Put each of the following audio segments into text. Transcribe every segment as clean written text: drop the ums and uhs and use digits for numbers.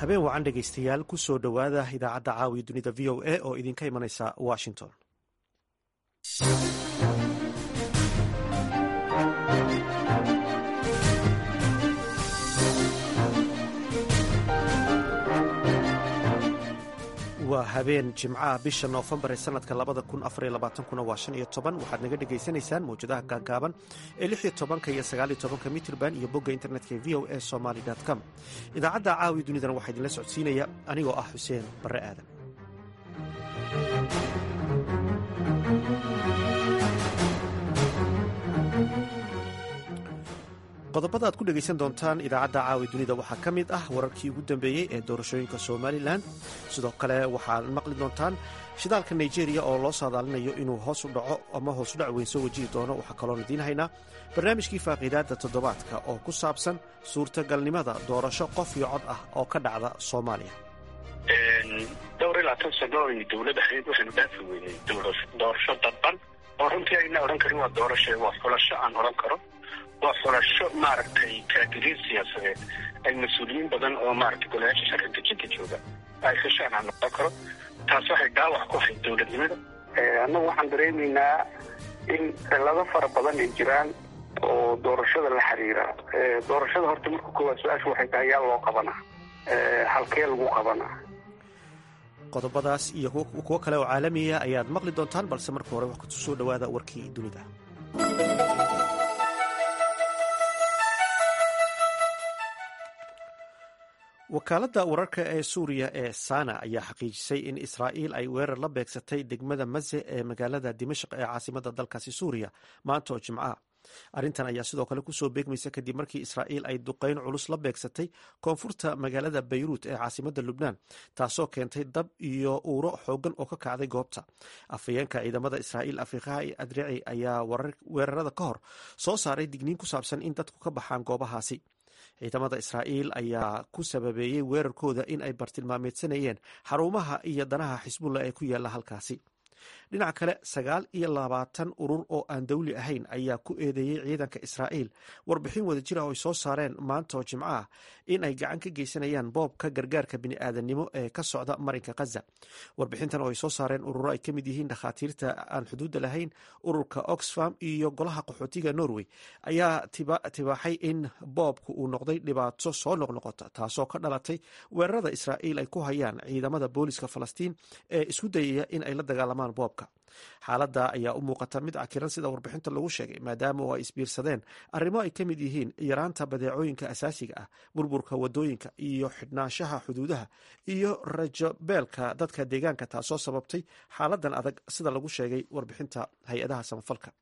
habeen wacan dhegaystayaal ku soo dhowaada idaacadda caawiya dunida v o a oo idinka imanaysa washington. waa habeen jimcaha bisha noofembar ee sanadka kuna waa 15 waxaad naga dhegaysanaysaan mawjadaha gaagaaban ee 16 iyo 19 mitrban iyo bogga internetka ee v o a somaly com. idaacadda caawiya dunidana waxaa idinla socodsiinaya anigoo ah xuseen barre aadan. qodobada aad ku dhegaysan doontaan idaacadda caawiya dunida waxaa ka mid ah wararkii ugu dambeeyey ee doorashooyinka somalilan. sidoo kale waxaad maqli doontaan shidaalka nigeria oo loo saadaalinayo inuu hoos u dhaco ama hoos u dhac weyn soo wajihi doono. waxaa kaloon idiin haynaa barnaamijkii faaqiidaadda toddobaadka oo ku saabsan suurtagalnimada doorasho qof iyo cod ah oo ka dhacda soomaaliya. dhowr ilaa 10 sano ay dowladda ahayd waxaynu dhaafi weynay doorasho dadban oo runtii ayna odhan karin waa doorasho, waa xulasho aan odhan karo. waa xulasho maaragtay kaadiriin siyaasadeed ay mas-uuliyiin badan oo maaragtay golayaasha sharci dejinta jooga ay heshaan aan noqon karo. taas waxay dhaawac ku ahayd dowladnimada. annagu waxaan dareemaynaa in cilado fara badan ay jiraan oo doorashada la xiriira. doorashada horta marka koowaad su-aasha waxay tahay yaa loo qabanaa, halkee lagu qabanaa. qodobadaas iyo kuwo kale oo caalamiya ayaad maqli doontaan, balse marka hore wax ku soo dhowaada warkii dunida. wakaaladda wararka ee suuriya ee sana ayaa xaqiijisay in israa'iil ay weerar la beegsatay degmada maze ee magaalada dimashq ee caasimadda dalkaasi suuriya maanta oo jimcaha. arrintan ayaa sidoo kale kusoo beegmaysa kadib markii israa'iil ay duqayn culus la beegsatay koonfurta magaalada bayruut ee caasimadda lubnaan, taasoo keentay dab iyo uuro xoogan oo ka kacday goobta. afhayeenka ciidamada israa'iil afiqahi adrici ayaa weerarada ka hor soo saaray digniin ku saabsan in dadku ka baxaan goobahaasi. ciidamada israa'iil ayaa ku sababeeyey weerarkooda in ay bartilmaameedsanayeen xarumaha iyo danaha xisbullah ee ku yaalla halkaasi. dhinaca kale 29 urur oo aan dawli ahayn ayaa ku eedeeyey ciidanka israa'iil warbixin wadajir ah oo ay soo saareen maanta oo jimco ah in ay gacan ka geysanayaan boobka gargaarka bini'aadanimo ee ka socda marinka khaza. warbixintan oo ay soo saareen ururo ay ka mid yihiin dhakhaatiirta aan xuduudda lahayn, ururka oxfam iyo golaha qaxootiga norway ayaa tibaaxay in boobku uu noqday dhibaato soo noqnoqota, taasoo ka dhalatay weerarada israa'iil ay ku hayaan ciidamada booliska falastiin ee isku dayaya in ay la dagaalamaan boobka. xaaladda ayaa u muuqata mid cakiran sida warbixinta lagu sheegay, maadaama oo ay isbiirsadeen arrimo ay ka mid yihiin yaraanta badeecooyinka asaasiga ah, burburka wadooyinka iyo xidhnaanshaha xuduudaha iyo rajobeelka dadka deegaanka, taasoo sababtay xaaladan adag sida lagu sheegay warbixinta hay-adaha samafalka.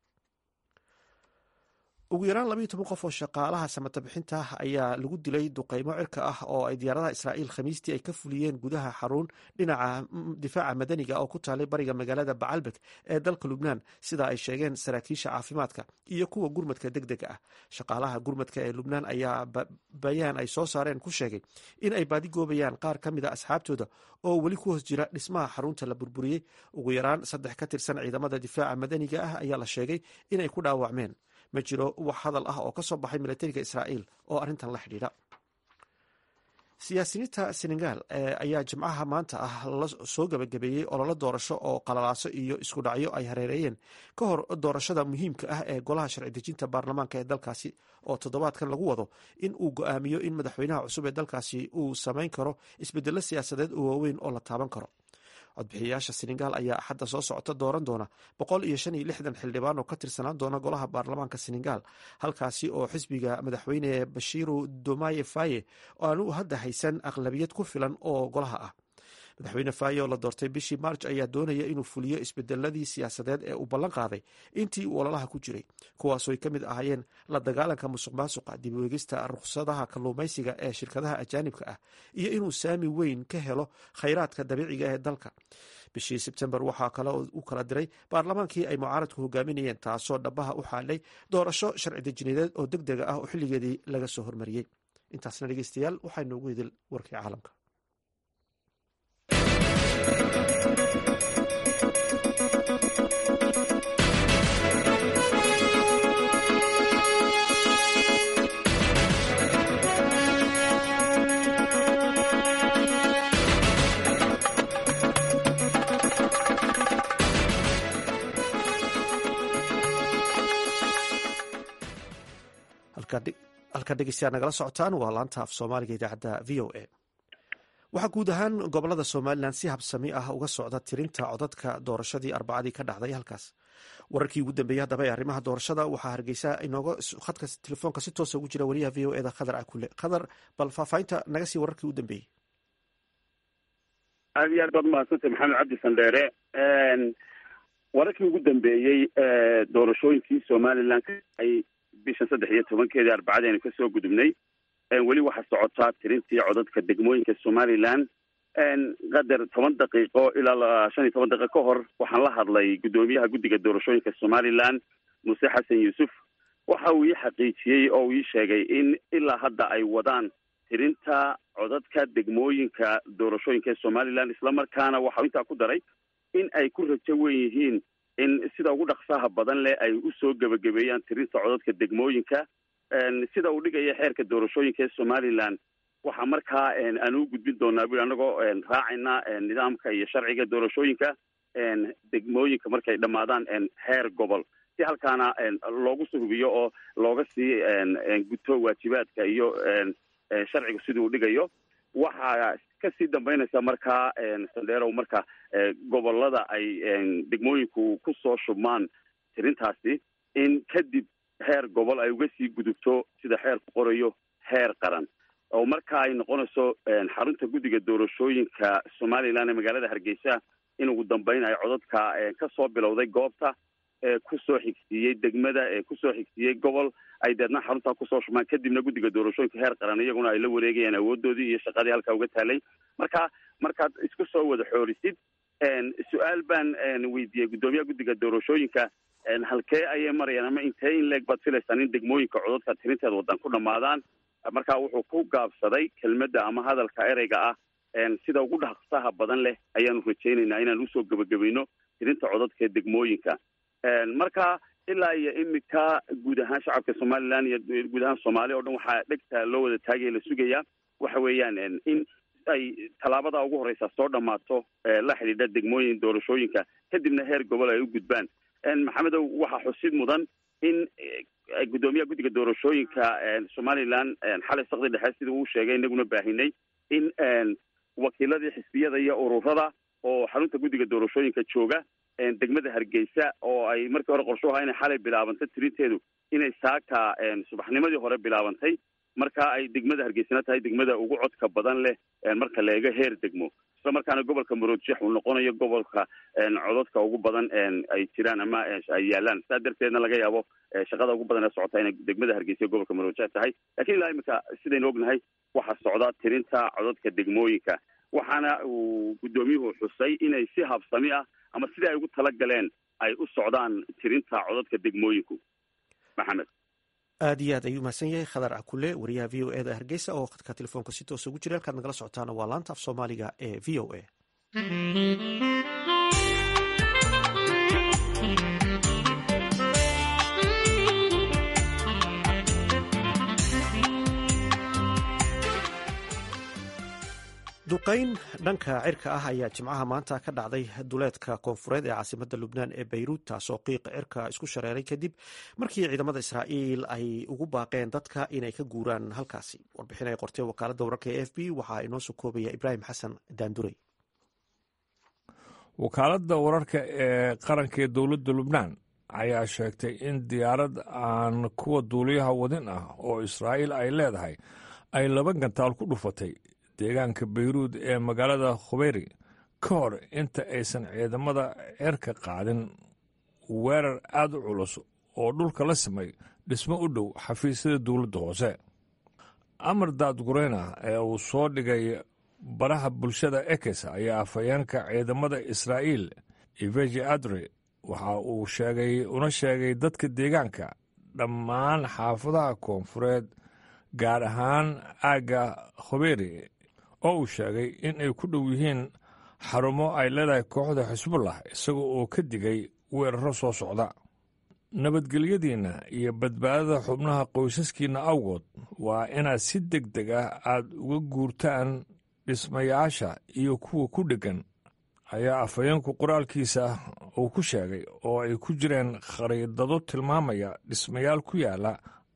ugu yaraan 12 qof oo shaqaalaha samata bixinta ayaa lagu dilay duqeymo cirka ah oo ay diyaaradaha israa'iil khamiistii ay ka fuliyeen gudaha xarun dhinaca difaaca madaniga oo ku taalay bariga magaalada bacalbek ee dalka lubnaan, sida ay sheegeen saraakiisha caafimaadka iyo kuwa gurmadka degdega ah. shaqaalaha gurmadka ee lubnaan ayaa bayaan ay soo saareen ku sheegay in ay baadigoobayaan qaar ka mid a asxaabtooda oo weli ku hoos jira dhismaha xarunta la burburiyey. ugu yaraan 3 ka tirsan ciidamada difaaca madaniga ah ayaa la sheegay inay ku dhaawacmeen. ma jiro wax hadal ah oo ka soo baxay milatariga israa'iil oo arrintan la xidhiidha. siyaasiyiinta senegal ayaa jimcaha maanta ah la soo gabagabeeyey ololo doorasho oo qalalaaso iyo isku dhacyo ay hareereeyeen ka hor doorashada muhiimka ah ee golaha sharci dejinta baarlamaanka ee dalkaasi oo toddobaadkan lagu wado in uu go'aamiyo in madaxweynaha cusub ee dalkaasi uu samayn karo isbedello siyaasadeed oo waaweyn oo la taaban karo. codbixiyayaasha senegal ayaa axadda soo socota dooran doona 165 xildhibaan oo ka tirsanaan doona golaha baarlamaanka senegal, halkaasi oo xisbiga madaxweyne bashiiru domaye faye aanu hadda haysan aqlabiyad ku filan oo golaha ah. madaxweyne faye oo la doortay bishii maarj ayaa doonaya inuu fuliyo isbedeladii siyaasadeed ee uu ballan qaaday intii uu ololaha ku jiray, kuwaasoo ay ka mid ahaayeen la dagaalanka musuq maasuqa, dib u eegista rukhsadaha kalluumaysiga ee shirkadaha ajaanibka ah iyo inuu saami weyn ka helo khayraadka dabiiciga ee dalka. bishii sebtembar waxaa kale u kala diray baarlamaankii ay mucaaradku hogaaminayeen, taasoo dhabaha u xaalay doorasho sharci dejineed oo deg dega ah oo xilligeedii laga soo hormariyey. intaasna dhegeystayaal waxaa noogu idil warkii caalamka. halka dhegeystayaal nagala socotaan waa laanta af soomaaliga idaacadda v o a waxaa guud ahaan gobolada somalilan si habsami ah uga socda tirinta codadka doorashadii arbacadii ka dhacday halkaas. wararkii ugu dambeeyey haddaba ee arrimaha doorashada waxaa hargeysa inooga khadka telefoonka si toosa ugu jira wariyaha v o eda khadar akule. khadar, bal faahfaahinta naga sii wararkii ugu dambeeyey. aad iyo aad baad umahadsantay maxamed cabdi sandheere. wararkii ugu dambeeyey doorashooyinkii somalilan ay bishan 13 arbacadii aynu kasoo gudubnay weli waxaa socotaa tirintii codadka degmooyinka somalilan. qadar 10 daqiiqo ilaa 15 daqiiqo ka hor waxaan la hadlay gudoomiyaha guddiga doorashooyinka somalilan muse xasan yuusuf. waxa uu ii xaqiijiyey oo uu ii sheegay in ilaa hadda ay wadaan tirinta codadka degmooyinka doorashooyinka somalilan, islamarkaana waxau intaa ku daray in ay ku rajo wen yihiin in sida ugu dhaqsaha badan leh ay usoo gebagabeeyaan tirinta codadka degmooyinka. sida uu dhigaya xeerka doorashooyinka ee somalilan waxaa markaa aan u gudbin doonaa bui anagoo raacayna nidaamka iyo sharciga doorashooyinka degmooyinka markay dhammaadaan heer gobol, si halkaana loogu soo hubiyo oo looga sii guto waajibaadka iyo sharciga siduu u dhigayo. waxaa kasii dambeynaysa markaa sandheerow marka gobolada ay degmooyinku kusoo shubmaan tirintaasi in kadib heer gobol ay uga sii gudubto sida xeerku qorayo heer qaran, oo marka ay noqonayso xarunta guddiga doorashooyinka somalilan ee magaalada hargeysa in ugu dambeyn ay codadka kasoo bilowday goobta kusoo xigsiiyey degmada kusoo xigsiiyey gobol ay deedna xaruntaa kusoo shubmaan, kadibna guddiga doorashooyinka heer qaran iyaguna ay la wareegayaan awoodoodii iyo shaqadii halkaa uga taalay. markaad isku soo wada xoorisid su-aal baan weydiiyey gudoomiyaha guddiga doorashooyinka, halkee ayay marayaan ama intee in leeg baad filaysaan in degmooyinka codadka tirinteeda wadan ku dhammaadaan? marka wuxuu ku gaabsaday kelmadda ama hadalka ereyga ah sida ugu dhaqsaha badan leh ayaanu rajaynaynaa inaan usoo gebagabayno tirinta codadka degmooyinka. marka ilaa iyo imika guud ahaan shacabka somalilan iyo guud ahaan soomaaliya o dhan waxaa dhegta loo wada taagaya la sugaya waxa weeyaan in ay tallaabada ugu horeysa soo dhammaato la xidhiidha degmooyin doorashooyinka, kadibna heer gobol ay u gudbaan. maxamedow waxaa xusid mudan in gudoomiyaha guddiga doorashooyinka somalilan xalay saqdi dhexe sida uu sheegay inaguna baahinay in wakiiladii xisbiyada iyo ururada oo xarunta guddiga doorashooyinka jooga degmada hargeysa oo ay markii hore qorsho ahaa inay xalay bilaabantay tirinteedu inay saaka subaxnimadii hore bilaabantay, marka ay degmada hargeysana tahay degmada ugu codka badan leh marka la eego heer degmo, isla markaana gobolka maroodjeex uu noqonayo gobolka codadka ugu badan ay jiraan ama ay yaalaan. saa darteedna laga yaabo shaqada ugu badan ee socota inay degmada hargeysa iyo gobolka maroodjeex tahay. lakiin ilaa imika sidaynu ognahay waxaa socda tirinta codadka degmooyinka, waxaana uu guddoomiyuhu xusay inay si habsami ah ama sidii ay ugu talagaleen ay u socdaan tirinta codadka degmooyinku. maxamed, aad iyo aad ayuu mahadsan yahay khadar akule, wariyaha v o eda hargeysa oo khadka telefoonka si toosa ugu jira. halkaad nagala socotaana waa laanta af soomaaliga ee v o a. duqayn dhanka cirka ah ayaa jimcaha maanta ka dhacday duleedka koonfureed ee caasimada lubnaan ee bayruut, taasoo qiiqa cirka isku shareeray kadib markii ciidamada israa'iil ay ugu baaqeen dadka inay ka guuraan halkaasi. warbixin ay qortay wakaaladda wararka ee f b waxaa inoo soo koobaya ibraahim xasan daandurey. wakaaladda wararka ee qaranka ee dowladda lubnaan ayaa sheegtay in diyaarad aan kuwa duuliyaha wadin ah oo israa'iil ay leedahay ay 2 gantaal ku dhufatay deegaanka bayruud ee magaalada khubeyri ka hor inta aysan ciidamada cirka qaadin weerar aad u culus oo dhulka la simay dhismo u dhow xafiisyada dowladda hoose. amar daadgureyna ee uu soo dhigay baraha bulshada ekes ayaa afhayeenka ciidamada israa'iil iveji adre waxa uu una sheegay dadka deegaanka dhammaan xaafadaha koonfureed gaar ahaan aagga khubeyri oo uu sheegay in ay ku dhow yihiin xarumo ay leedahay kooxda xisbullah, isaga oo ka digay weeraro soo socda. nabadgelyadiinna iyo badbaadada xubnaha qoysaskiinna awgood waa inaad si deg deg ah aad uga guurtaan dhismayaasha iyo kuwa ku dheggan, ayaa afhayeenku qoraalkiisa uu ku sheegay, oo ay ku jireen khariidado tilmaamaya dhismayaal ku yaala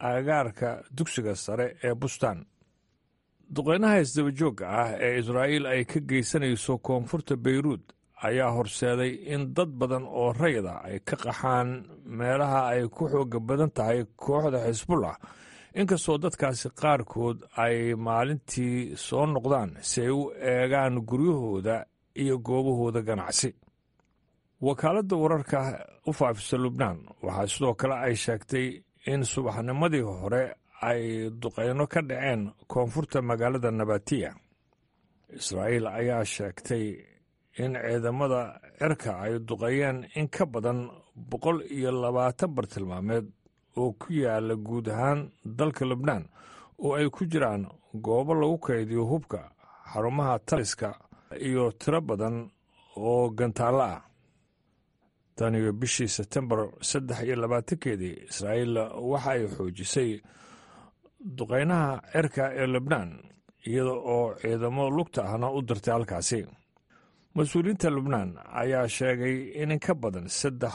agagaarka dugsiga sare ee bustaan. duqeynaha isdabajoogga ah ee israa'iil ay ka geysanayso koonfurta beyruud ayaa horseeday in dad badan oo rayda ay ka qaxaan meelaha ay ku xooga badan tahay kooxda xisbullah, inkastoo dadkaasi qaarkood ay maalintii soo noqdaan si ay u eegaan guryahooda iyo goobahooda ganacsi. wakaaladda wararka u faafisa lubnaan waxaa sidoo kale ay sheegtay in subaxnimadii hore ay duqeyno ka dhaceen koonfurta magaalada nabatiya. israa'iil ayaa sheegtay in ciidamada cirka ay duqeeyeen in ka badan 120 bartilmaameed oo ku yaala guud ahaan dalka lubnaan, oo ay ku jiraan goobo lagu kaydiyo hubka, xarumaha taliska iyo tiro badan oo gantaallo ah. tan iyo bishii Sebtembar 23 israa'iil waxa ay xoojisay duqeynaha cirka ee lubnaan iyada oo ciidamo lugta ahna u dirtay halkaasi. mas-uuliyiinta lubnaan ayaa sheegay in ka badan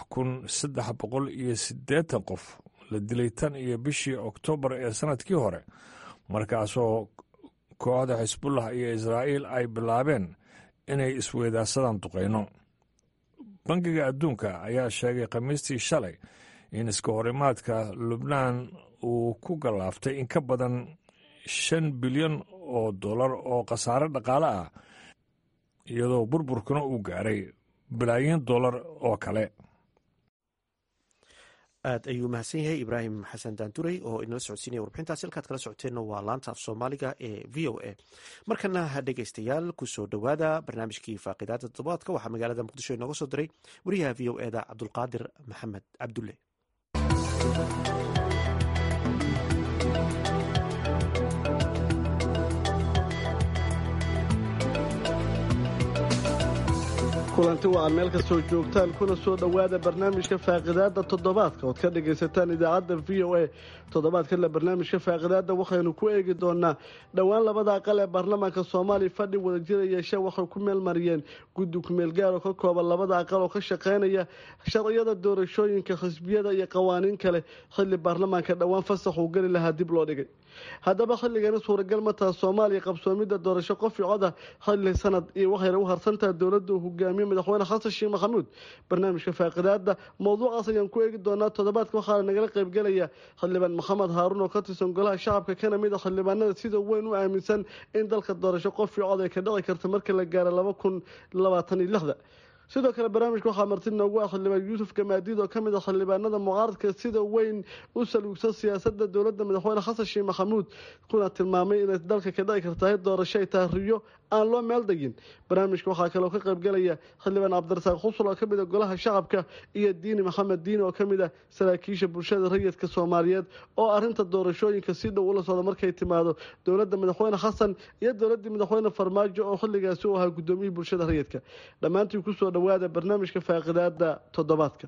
3,380 qof la dilay tan iyo bishii Oktoobar ee sanadkii hore, markaasoo kooxda xisbullah iyo israa'iil ay bilaabeen inay isweydaarsadaan duqeyno. bangiga adduunka ayaa sheegay khamiistii shalay in iska horimaadka lubnaan uu ku gallaaftay in ka badan $5 bilyan oo khasaare dhaqaale ah, iyadoo burburkuna uu gaaray bilaayin dollar oo kale. aad ayuu mahadsan yahay ibraahim xasan daanduray oo inala socodsiinaya warbixintaasi. halkaad kala socoteenna waa laanta af soomaaliga ee v o a. markana dhegaystayaal kusoo dhowaada barnaamijkii faaqidaada toddobaadka. waxaa magaalada muqdisho inooga soo diray wariyaha v o eda cabdulqaadir maxamed cabdulle. kulanti waa aan meel kastoo joogtaan kuna soo dhowaada barnaamijka faaqidaada toddobaadka ood ka dhagaysataan idaacadda v o a. toddobaadkana barnaamijka faaqidaada waxaynu ku eegi doonaa dhowaan labada aqal ee baarlamaanka soomaaliya fadhi wadajira yeesha waxay ku meelmariyeen guddi kumeelgaar oo ka kooban labada aqal oo ka shaqaynaya sharciyada doorashooyinka xisbiyada iyo qawaaniin kale xilli baarlamaanka dhowaan fasax uu geli lahaa dib loo dhigay. haddaba xilligani suuragal ma taha soomaaliya qabsoomidda doorasho qof iyo cod ah xilli sanad iyo waxayna u harsantaha dowladda uu hogaamiye madaxweyne xasan sheekh maxamuud. barnaamijka faaqidaada mowduucaas ayaan ku eegi doonaa. toddobaadka waxaana nagala qaybgelaya xildhibaan maxamed haaruun oo ka tirsan golaha shacabka kana mid a xildhibaanada sida weyn u aaminsan in dalka doorasho qof iyo cod ay ka dhici karta marka la gaaro 2026. sidoo kale barnaamijka waxaa marti noogu ah xildhibaan yuusuf gamaadiid oo ka mid ah xildhibaanada mucaaradka sida weyn u saluugsan siyaasadda dowladda madaxweyne xasan sheekh maxamuud, kuna tilmaamay inay dalka ka dhici kartahay doorasho ay taariyo aan loo meel degin. barnaamijka waxaa kaloo ka qaybgelaya xildhibaan cabdirasaaq xusul oo ka mid ah golaha shacabka iyo diini maxamed diini oo ka mid ah saraakiisha bulshada rayidka soomaaliyeed oo arrinta doorashooyinka si dhow ula socda markay timaado dowladda madaxweyne xasan iyo dowladdii madaxweyne farmaajo oo xilligaasi u ahaa gudoomiyihii bulshada rayidka. dhammaantiin kusoo dhowaada barnaamijka faaqidaada toddobaadka.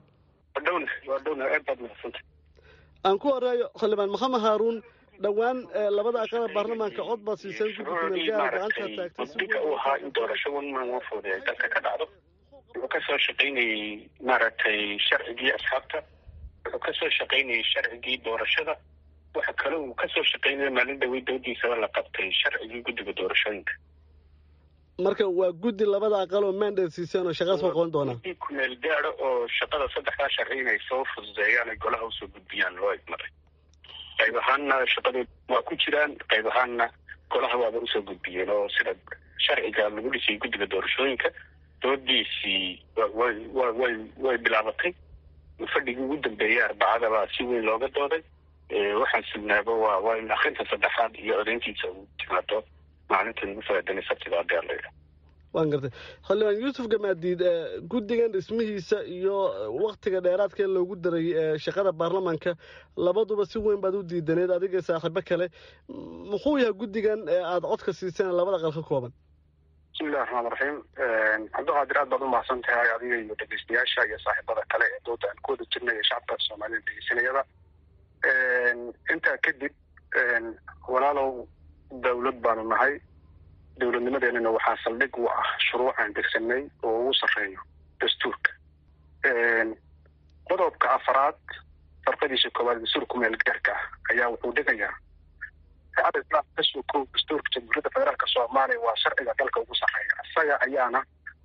aan ku horeeyo xildhibaan maxamed haaruun. dhowaan labada aqal ee baarlamaanka cod baa siisay guddi kumeelgaar gacanta taagtay muddo uu ahaa in doorasho wan fooday ay dalka ka dhacdo. wuxuu kasoo shaqaynayey maaragtay sharcigii asxaabta, wuxuu kasoo shaqaynayey sharcigii doorashada, waxa kale uu kasoo shaqaynaya maalin dhawey dowdiisaba la qabtay sharcigii guddiga doorashooyinka. marka waa guddi labada aqal oo mandate siiseen oo shaqaas ka qaban doona guddi kumeel gaaro oo shaqada saddexdaa sharci inay soo fududeeyaan ay golaha usoo gudbiyaan loo igmaray. qayb ahaanna shaqadu waa ku jiraan, qayb ahaanna golaha waaba usoo gudbiyeen oo sida sharciga lagu dhisay guddiga doorashooyinka doodiisii way bilaabatay. fadhigii ugu dambeeyay arbacadaba si weyn looga dooday. waxaan sugnaaba waa in akhrinta saddexaad iyo codeyntiisa uu timaado maalinta ugu faadanay sabtida adeerlayda. waan gartay xildhibaan yuusuf gamaadiid, guddigan dhismihiisa iyo waktiga dheeraadka ee loogu daray shaqada baarlamaanka labaduba si weyn baad u diidaneed adiga saaxiibo kale. muxuu yahay guddigan aada codka siiseen labada aqal ka kooban? bismillahi raxmaan raxiim. cabdiqaadir aad baad u mahadsan tahay adiga iyo dhegeystayaasha iyo saaxiibada kale ee dooda aan ku wada jirnay ee shacabka soomaalida dhegeysanayada. intaa kadib walaalow dowlad baanu nahay. dowladnimadeenana waxaa saldhig u ah shuruucaan degsanay oo ugu sarreeyo dastuurka. qodobka 4 farqadiisa koowaad dastuurka meel gaarka ayaa wuxuu dhigayaa shacabka islaamka kasoo koob dastuurka jamhuuriyadda federaalka soomaaliya waa sharciga dalka ugu sarreeya isaga ayayna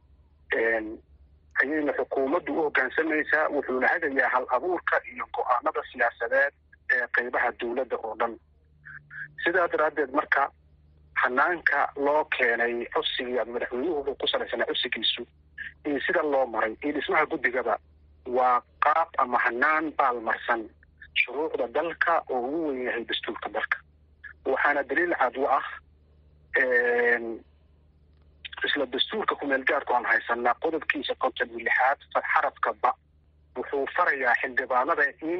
xukuumaddu u hoggaansamaysaa wuxuuna hagayaa hal abuurka iyo go-aanada siyaasadeed ee qaybaha dowladda oo dhan sidaa daraaddeed marka hanaanka loo keenay codsigii ama madaxweynuhu wuxuu ku salaysanaa codsigiisu iyo sida loo maray iyo dhismaha guddigaba waa qaab ama hanaan baalmarsan shuruucda dalka oo ugu weyn yahay dastuurka dalka waxaana daliil cad u ah isla dastuurka kumeel gaarka oon haysanaa qodobkiisa 56 xarafka ba wuxuu farayaa xildhibaanada in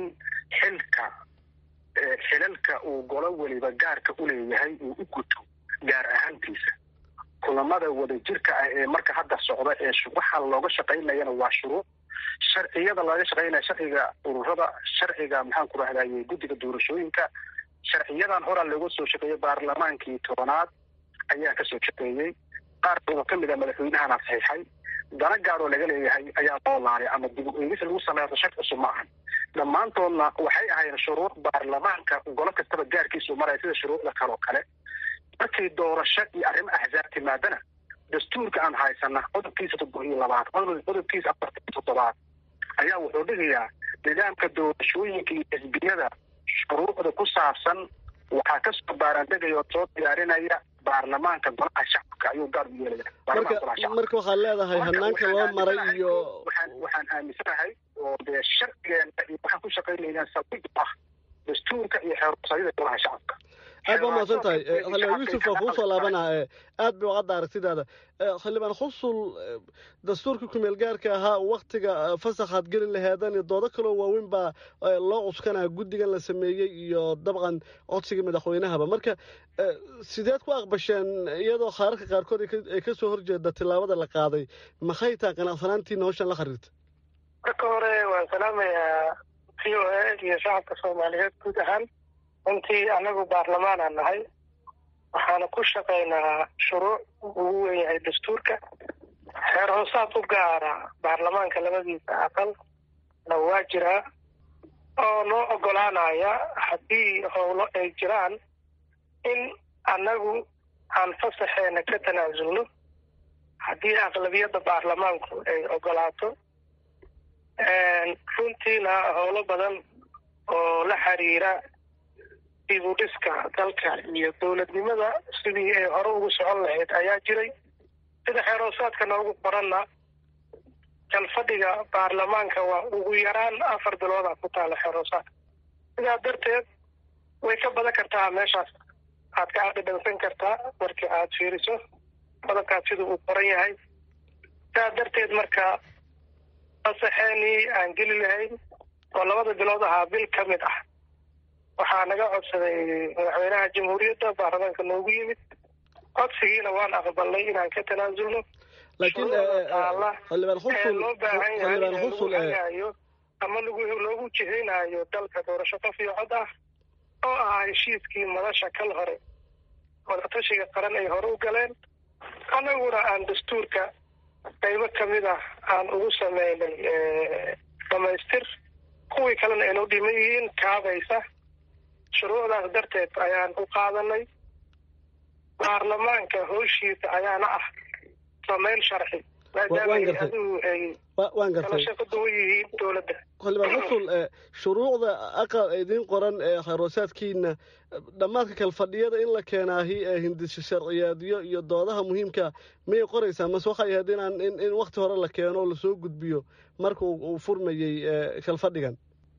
xilalka uu golo weliba gaarka u leeyahay uu u guto gaar ahaantiisa kulamada wadajirka ah ee marka hadda socda ee waxa looga shaqaynayana waa shuruuc sharciyada laga shaqaynaya sharciga ururada sharciga maxaan ku rahdayay guddiga doorashooyinka sharciyadan hore looga soo shaqeeyay baarlamaankii 10aad ayaa ka soo shaqeeyay qaar ka mid ah madaxweynahana saxiixay dana gaar oo laga leeyahay ayaa loo laalay ama dib u eegis lagu sameeyo sharci cusub ma ahan dhammaantoodna waxay ahaayeen shuruuc baarlamaanka golo kastaba gaarkiisu maraya sida shuruucda kaloo kale markii doorasho iyo arrimo axzaab timaadana dastuurka aan haysana qodobkiisa 72 qodobkiisa 47 ayaa wuxuu dhigayaa nidaamka doorashooyinka iyo xisbiyada shuruucda ku saabsan waxaa ka soo baarandegaya oo soo diyaarinaya baarlamaanka golaha shacabka ayuu gaar u yeelaya marka waxaad leedahay hanaanka loo maray iyo waxaan aaminsanahay oo dee sharcigeena iyo waxaan ku shaqaynaynaa sabab ah dastuurka iyo xeerarka golaha shacabka aad baa mahadsan tahay xildhibaan yuusuf waa kuu soo laabanaa aad bay ucadda aragtidaada xildhibaan xusul dastuurkii kumeel gaarka ahaa waktiga fasaxaad gelin laheedan iyo doodo kaloo waaweyn baa loo cuskanaa guddigan la sameeyey iyo dabcan codsigii madaxweynahaba marka sideed ku aqbasheen iyadoo khaararka qaarkood ay ka soo horjeeda tillaabada la qaaday maxay tahay qanacsanaantiina hawshan la xiriirta marka hore waan salaamayaa v o a iyo shacabka soomaaliyeed guud ahaan runtii anagu baarlamaan aan nahay waxaana ku shaqaynaa shuruuc ugu weyn yahay dastuurka xeer hoosaad u gaara baarlamaanka labadiisa aqal na waa jiraa oo noo ogolaanaya haddii howlo ay jiraan in annagu aan fasaxeena ka tanaasulno haddii aqlabiyadda baarlamaanku ay ogolaato runtiina howlo badan oo la xiriira dib u dhiska dalka iyo dowladnimada sidii ay hore ugu socon lahayd ayaa jiray sida xeeroosaadka noogu qoranna kalfadhiga baarlamaanka waa ugu yaraan 4 bilooda ku taala xeeroosaadka sidaa darteed way ka badan kartaa meeshaas aad ka dhadhansan kartaa markii aad fiiriso qodobkaas siduu u qoran yahay sidaa darteed marka fasaxeenii aan geli lahayn oo 2 bilood ahaa bil ka mid ah waxaa naga codsaday madaxweynaha jamhuuriyadda baarlamaanka noogu yimid codsigiina waan aqbalnay inaan ka tanaasulno laakiin loo baahan yahay ama loogu jihaynayo dalka doorasho qof iyo cod ah oo ah heshiiskii madasha kal hore wadatashiga qaran ay hore u galeen annaguna aan dastuurka qaybo kamid ah aan ugu sameynay dhamaystir kuwii kalena aynoo dhiman yihiin kaabaysa shuruucdaas darteed ayaan u qaadanay baarlamaanka howshiisa ayaana ah samayn sharci maadaama adigu ay kala shaqo duwan yihiin dowladda xildhibaan xusul shuruucda aqal idiin qoran ee xeeroosaadkiina dhammaadka kalfadhiyada in la keenaahi hindisho sharciyeedyo iyo doodaha muhiimka miyay qoraysaa mase waxay ahayd in wakti hore la keeno oo lasoo gudbiyo marka uu furmayey kalfadhigan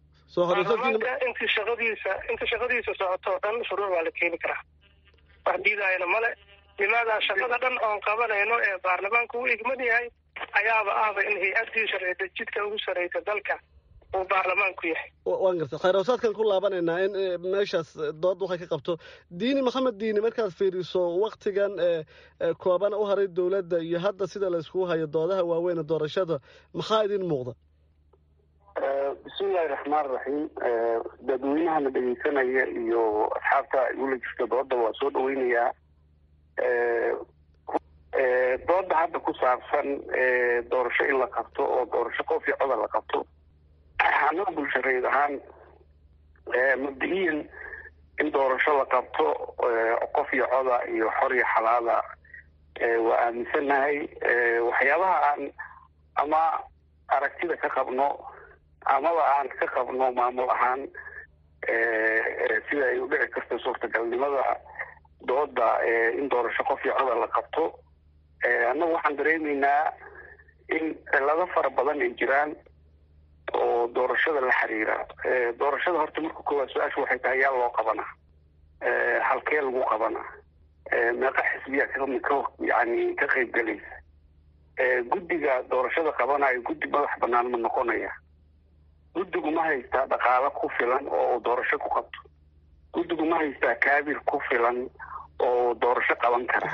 inta shaqadiisa socoto o dhan shuruuc waa la keeni karaa wax diidaayana male limaadaa shaqada dhan oon qabanayno ee baarlamaanka u igman yahay ayaaba ahba in hay-addii sharci dejidka ugu sarreysa dalka uu baarlamaanku yahay waan garta khayrawsaadkan ku laabanaynaa in meeshaas dood waxay ka qabto diini maxamed diini markaad fiiriso waktigan koobana u haray dowladda iyo hadda sida la iskugu hayo doodaha waaweyn doorashada maxaa idin muuqda bismillahi raxmaan raxiim dadweynaha la dhegeysanaya iyo asxaabta igula jirta dooda waa soo dhaweynayaa dooda hadda ku saabsan doorasho in la qabto oo doorasho qof iyo coda la qabto annaga bulshareed ahaan mabdi'iyan in doorasho la qabto qof iyo coda iyo xor iyo xalaala waa aaminsanahay. waxyaabaha aan ama aragtida ka qabno amaba aan ka qabno maamul ahaan sida ay u dhici karto suurtagalnimada dooda in doorasho qof iyo coda la qabto, annagu waxaan dareemaynaa in cilado fara badan ay jiraan oo doorashada la xiriira. doorashada horta marka koowaad su-aashu waxay tahay yaa loo qabanaa, halkee lagu qabanaa, meeqa xisbiya yani ka qayb gelaysa, guddiga doorashada qabanayo guddi madax banaan ma noqonaya, guddigu ma haystaa dhaqaalo ku filan oo doorasho ku qabto, guddigu ma haystaa kaabir ku filan oo doorasho qaban kara,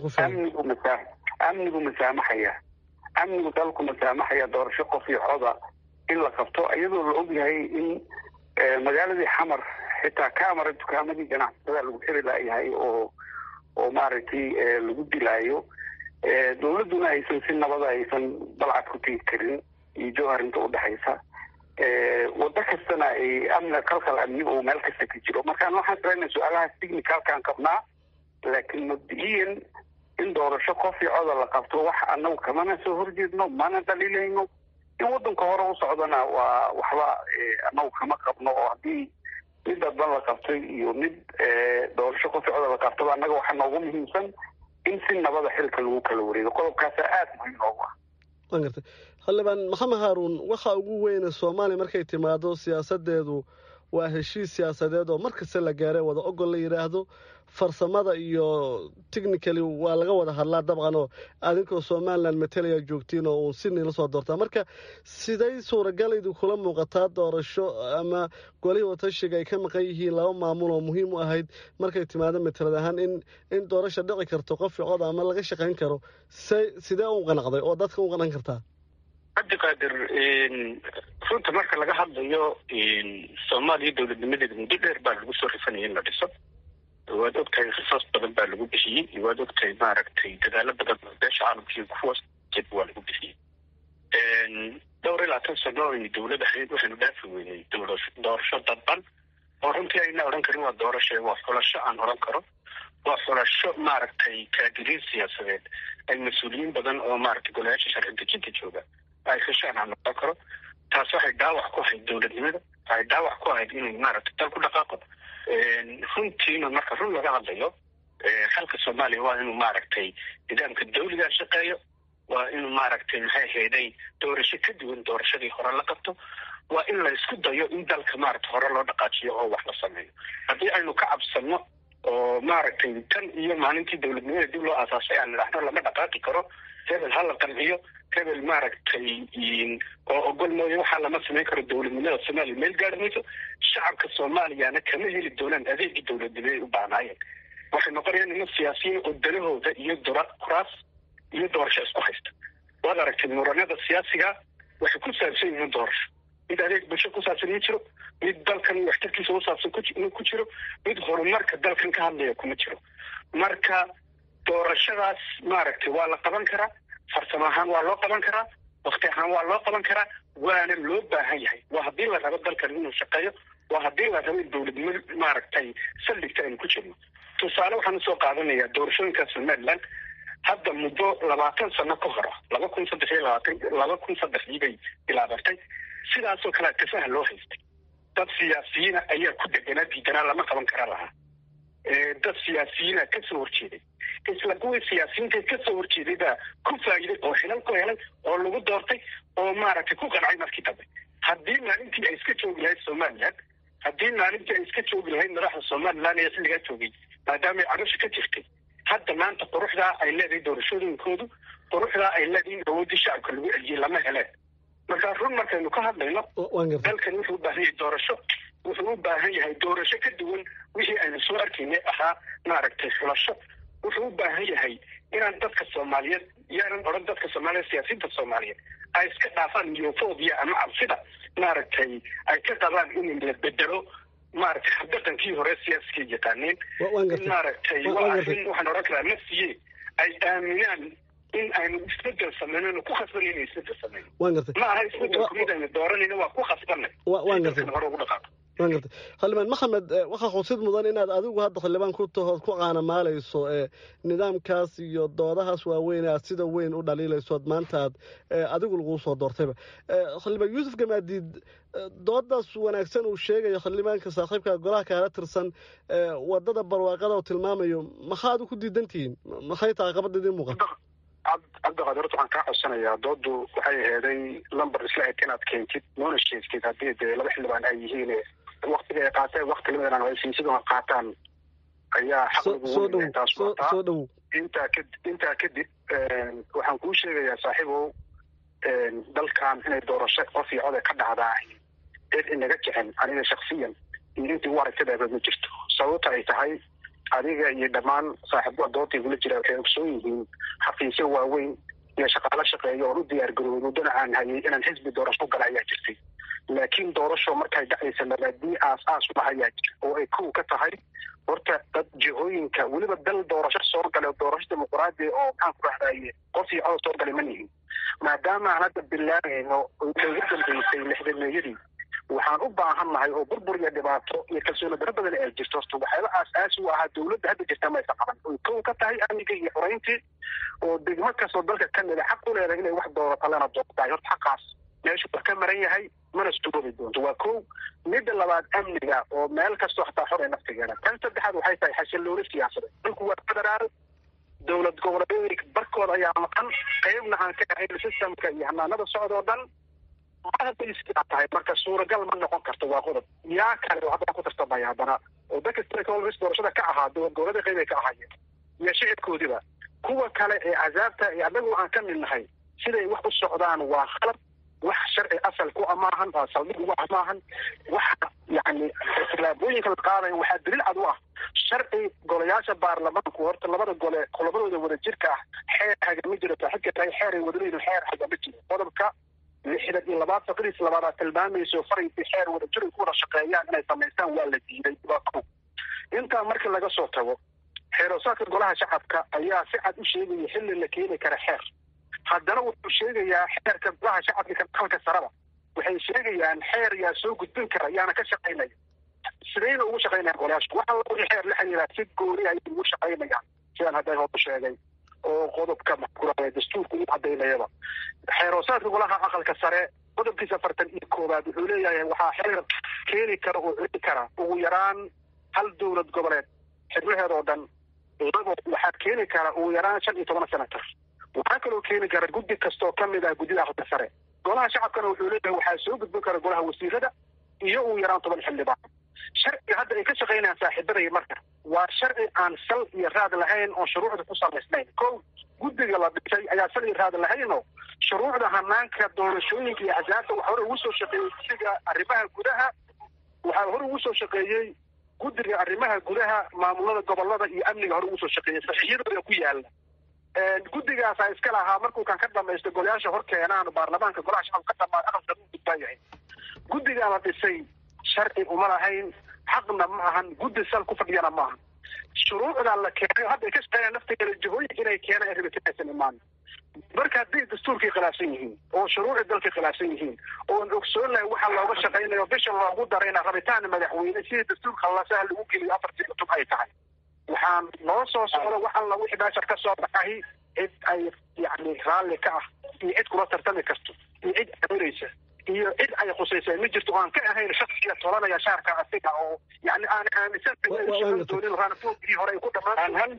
amnigu masaamaxaya, amnigu dalku masaamaxaya doorasho qof iyo coda in la qabto, iyadoo la ogyahay in magaaladii xamar xitaa kaamara dukaamadii ganacsatada lagu xiri laayahay oo maaragtay lagu dilaayo, dawladduna aysan si nabada aysan balcad ku tegi karin iyo jowhar inta udhexaysa, wado kastana ay qalqal amni oo meel kasta ka jiro. markaan waxaan salayna su-aalahaas technicalkaan qabnaa, laakiin mabdi'iyan in doorasho qof iyo coda la qabto wax annagu kamana soo horjeedno, mana dhaliilayno. in waddanka hore u socdana waa waxba annagu kama qabno, oo haddii mid dadban la qabtay iyo mid doorasho qof iyo coda la qabtaba annaga waxaa noogu muhiimsan in si nabada xilka lagu kala wareego. qodobkaasaa aada muhiim noogu ah. waan gartay xildhibaan maxamed haaruun, waxa ugu weyne soomaaliya markay timaado siyaasadeedu waa heshiis siyaasadeed oo markasta la gaaray wada ogol la yidhaahdo, farsamada iyo technically waa laga wada hadlaa dabcan, oo adinkoo somaliland matalaya joogtiin oo uun sidnii la soo doortaa. marka siday suuragalaydu kula muuqataa doorasho ama golihii watashiga ay ka maqan yihiin laba maamul oo muhiim u ahayd markay timaado matalad ahaan in doorasho dhici karto qof iyo cod ama laga shaqayn karo, sidee u qanacday oo dadka u qanan kartaa? cabdiqaadir, runta marka laga hadlayo soomaaliya dowladnimadeeda muddo dheer baa lagu soo rifanaya in la dhiso. waad ogtahay risaas badan baa lagu bixiyey, waad ogtahay maaragtay dadaalo badan beesha caalamkiiyo kuwaas waa lagu bixiyey. 24 sano ay dowlad ahayd waxaynu dhaafi weynay doorasho dadban oo runtii ayna odhan karin waa doorasho, waa xulasho aan odhan karo, waa xulasho maaragtay kaadiriin siyaasadeed ay mas-uuliyiin badan oo maaragtay golayaasha sharci dejinta jooga ay heshaan aan noqon karo. taas waxay dhaawac ku ahayd dowladnimada, waxay dhaawac ku ahayd inay maaragtay dal ku dhaqaaqo. runtiina marka run laga hadlayo xalka soomaaliya waa inuu maaragtay nidaamka dawliga shaqeeyo, waa inuu maaragtay maxay hayday doorasho ka duwan doorashadii hore la qabto, waa in la isku dayo in dalka maaragtay hore loo dhaqaajiyo oo wax la sameeyo. haddii aynu ka cabsano oo maaragtay tan iyo maalintii dowladnimada dib loo aasaasay aan nidhaahno lama dhaqaaqi karo, hebel ha la qanciyo, hebel maaragtay oo ogol mooyo waxaa lama samayn karo, dowladnimada soomaaliya meel gaari mayso. shacabka soomaaliyana kama heli doonaan adeegii dowladnimada u baahnaayeen. waxay noqonayaan nimo siyaasiyiin oo dalahooda iyo kuraas iyo doorasho isku haysta. waad aragtay muranada siyaasiga waxay ku saabsan yihiin doorasho, mid adeeg bulsho ku saabsan ma jiro, mid dalkan waxtarkiisa u saabsan ku jiro, mid horumarka dalkan ka hadlaya kuma jiro. marka doorashadaas maaragtay waa la qaban karaa, farsamo ahaan waa loo qaban karaa, wakti ahaan waa loo qaban karaa, waana loo baahan yahay. waa haddii la rabo dalkan inuu shaqeeyo, waa haddii la rabo in dowladnimo maaragtay saldhigta aynu ku jirno. tusaale waxaan usoo qaadanayaa doorashooyinka somaliland hadda muddo 20 sano ka hor 2023 bay bilaabatay. sidaasoo kale tafaha loo haystay. dad siyaasiyiina ayaa ku deganaa diidanaa lama qaban kara lahaa. dad siyaasiyiina ka soo horjeeday, isla kuwii siyaasiyiinta ka soo horjeeday baa ku faa'iiday oo xilal ku helay oo lagu doortay oo maaragtay ku qancay markii dambe. haddii maalintii ay iska joogi lahayd somaliland, haddii maalintii ay iska joogi lahayd madaxda somaliland ee xilligaa joogay maadaama ay carusha ka jirtay, hadda maanta quruxdaa ay leedahay doorashooyinkoodu, quruxdaa ay leedahay in awoodii shacabka lagu celiyey lama heleen. marka run markaynu ka hadlayno dalkan wuxuu u baahan yahay doorasho, wuxuu u baahan yahay doorasho ka duwan wixii aynu soo arkaynay ahaa maaragtay xulasho. wuxuu u baahan yahay inaan dadka soomaaliyeed yaanan odhan dadka soomaaliyeed siyaasiyiinta soomaaliyeed ay iska dhaafaan miyofobia ama cabsida maaragtay ay ka qabaan in la bedelo maaragtay habdhaqankii hore siyaaskay yaqaaneen. maaragtay waa arrin waxaan odhan karaa nafsiye ay aaminaan in aynu isbedel samayno ku khasbanay inay isbedel samayno. ma aha isbedelku mid aynu dooranayno, waa ku khasbanay. waan gartay. waan gartay xildhibaan maxamed waxaa xusid mudan inaad adigu hadda xildhibaan ku tahood ku caanamaalayso nidaamkaas iyo doodahaas waaweyn aad sida weyn u dhaliilayso maanta aad adigu laguu soo doortayba xildhibaan yuusuf gamaadiid doodaas wanaagsan uu sheegayo xildhibaanka saaxiibka golaha kaala tirsan wadada barwaaqada oo tilmaamayo maxaad ku diidantihiin maxay tahay caqabada idiin muuqata cabdiqaadir horta waxaan kaa codsanayaa doodu waxay aheeday lamber isla eg inaad keentid noona sheegtid haddii dee laba xildhibaan ay yihiin waktiga ay qaateen wakti lamadan ay siisidoo qaataan ayaa xaq lagu taas wataa intaa kadib waxaan kuu sheegayaa saaxiibow dalkan inay doorasho qof iyo cod ka dhacdaa cid inaga jecel aniga shaksiyan iyo intii u aragtadaaba ma jirto sababta ay tahay adiga iyo dhammaan saaxiibada doodta igula jira waxay ogsoon yihiin xafiisyo waaweyn iyo shaqaalo shaqeeya oon u diyaargarooy muddana aan hayay inaan xisbi doorasho gala ayaa jirtay laakiin doorasho markay dhacaysa mabaadii aas-aas uma hayaa jira oo ay kow ka tahay horta dad jihooyinka weliba dal doorasho soo gala doorasho dimuqraadi oo maxaan ku dhahdaye qof iyo cod soo galay ma nihin maadaama aan hadda bilaabeyno oo ugu dambeysay lixdameeyadii waxaan u baahannahay oo burbur iyo dhibaato iyo kalsooni daro badan ay jirto horta waxyaaba aas-aasi u ahaa dawladda hadda jirta maysa qaban oy kow ka tahay amniga iyo xoreyntii oo degmo kastoo dalka ka mida xaq u leedahay inay wax doorato lana doortahay horta xaqaas meeshu waa ka maran yahay mana sugoobi doonto waa kow midda labaad amniga oo meel kastoo hataa xorey naftigeena tan saddexaad waxay tahay xasillooni siyaasadeed dhulku waa federaal dowlad goboleedyada barkooda ayaa maqan qaybna aan ka ahayn systemka iyo hanaanada socdoo dhan hadday sidaa tahay marka suuragal ma noqon karto waa qodob yaa kale oo haddana ku tartamaya haddana oo dadka stakeholders doorashada ka ahaa dowladda qayb ay ka ahaayeen iyo shicibkoodiba kuwa kale ee cazaabta iyo anagu aan ka mid nahay siday wax u socdaan waa khalad wax sharci asal ku amaahan waa saldhig ugu amaahan waxa yacni tillaabooyinka la qaadayo waxaa daliil cad u ah sharci golayaasha baarlamaanku horta labada gole kulabadooda wada jirka ah xeer hagama jiro saaxiibka tahay xeer ay wadaleeyihin xeer hagama jiro qodobka 62 faqriis labaad tilmaamayso fariintii xeer wada jir ku wada shaqeeyaan inay samaystaan waa la diiday intaa markii laga soo tago xeeroosaadka golaha shacabka ayaa si cad u sheegaya xilli la keeni kara xeer haddana wuxuu sheegayaa xeerka golaha shacabka ka dalka saraba waxay sheegayaan xeer yaa soo gudbin kara yaana ka shaqaynaya sidayna ugu shaqaynayaan golayaasha waxa lagu xeer la xiriira si gooni ay ugu shaqaynayaan sidaan hadda hore sheegay oo qodobka maxkuurada dastuurka u cadaynayaba xeeroosaadka golaha aqalka sare qodobkiisa 41 wuxuu leeyahay waxaa xeer keeni kara oo celi kara ugu yaraan hal dowlad goboleed xibnaheeda oo dhan waxaa keeni kara ugu yaraan 15 senator waxaa kaloo keeni kara guddi kastoo ka mid ah guddida aqalka sare golaha shacabkana wuxuu leeyahay waxaa soo gudbin kara golaha wasiirada iyo ugu yaraan 10 xildhibaan sharciga hadda ay ka shaqaynayaan saaxiibadaya marka waa sharci aan sal iyo raad lahayn oo shuruucda ku salaysnayn kow guddiga la dhisay ayaa sal iyo raad lahaynoo shuruucda hanaanka doorashooyinka iyo axsaabta waxaa hore ugu soo shaqeeyey guddiga arrimaha gudaha waxaa hore ugu soo shaqeeyey guddiga arrimaha gudaha maamulada gobolada iyo amniga hore ugu soo shaqeeyey saxiixyadooda ku yaala guddigaasaa iska lahaa markuu kan ka dhamaysto golayaasha hor keenaan baarlamaanka golaha shacabka ka dhamaan aqalka u gudbaan yahay guddigaa la dhisay sharci uma lahayn xaqna ma ahan guddi sal ku fadhiyana ma ahan shuruucdan la keenay hadday ka shaqeeyaan nafteeda jihooyinka inay keenaan rabitaanaysan imaan marka hadday dastuurkii khilaafsan yihiin oo shuruucii dalka khilaafsan yihiin oon ogsoonahay waxa looga shaqaynayo bisha loogu darayna rabitaan madaxweyne sidii dastuurka lasaha lagu geliyo 4 cutub ay tahay waxaan noo soo socda waxaan lagu xibaashar ka soo baxay cid ay yacni raalli ka ah iyo cid kula tartami karto iyo cid amiraysa iyo cid ay khusaysaa ma jirto aan ka ahayn shaksiga tolanaya shaarka asiga oo yani aan aaminsan doonin raanafoogii hore ay ku dhammaan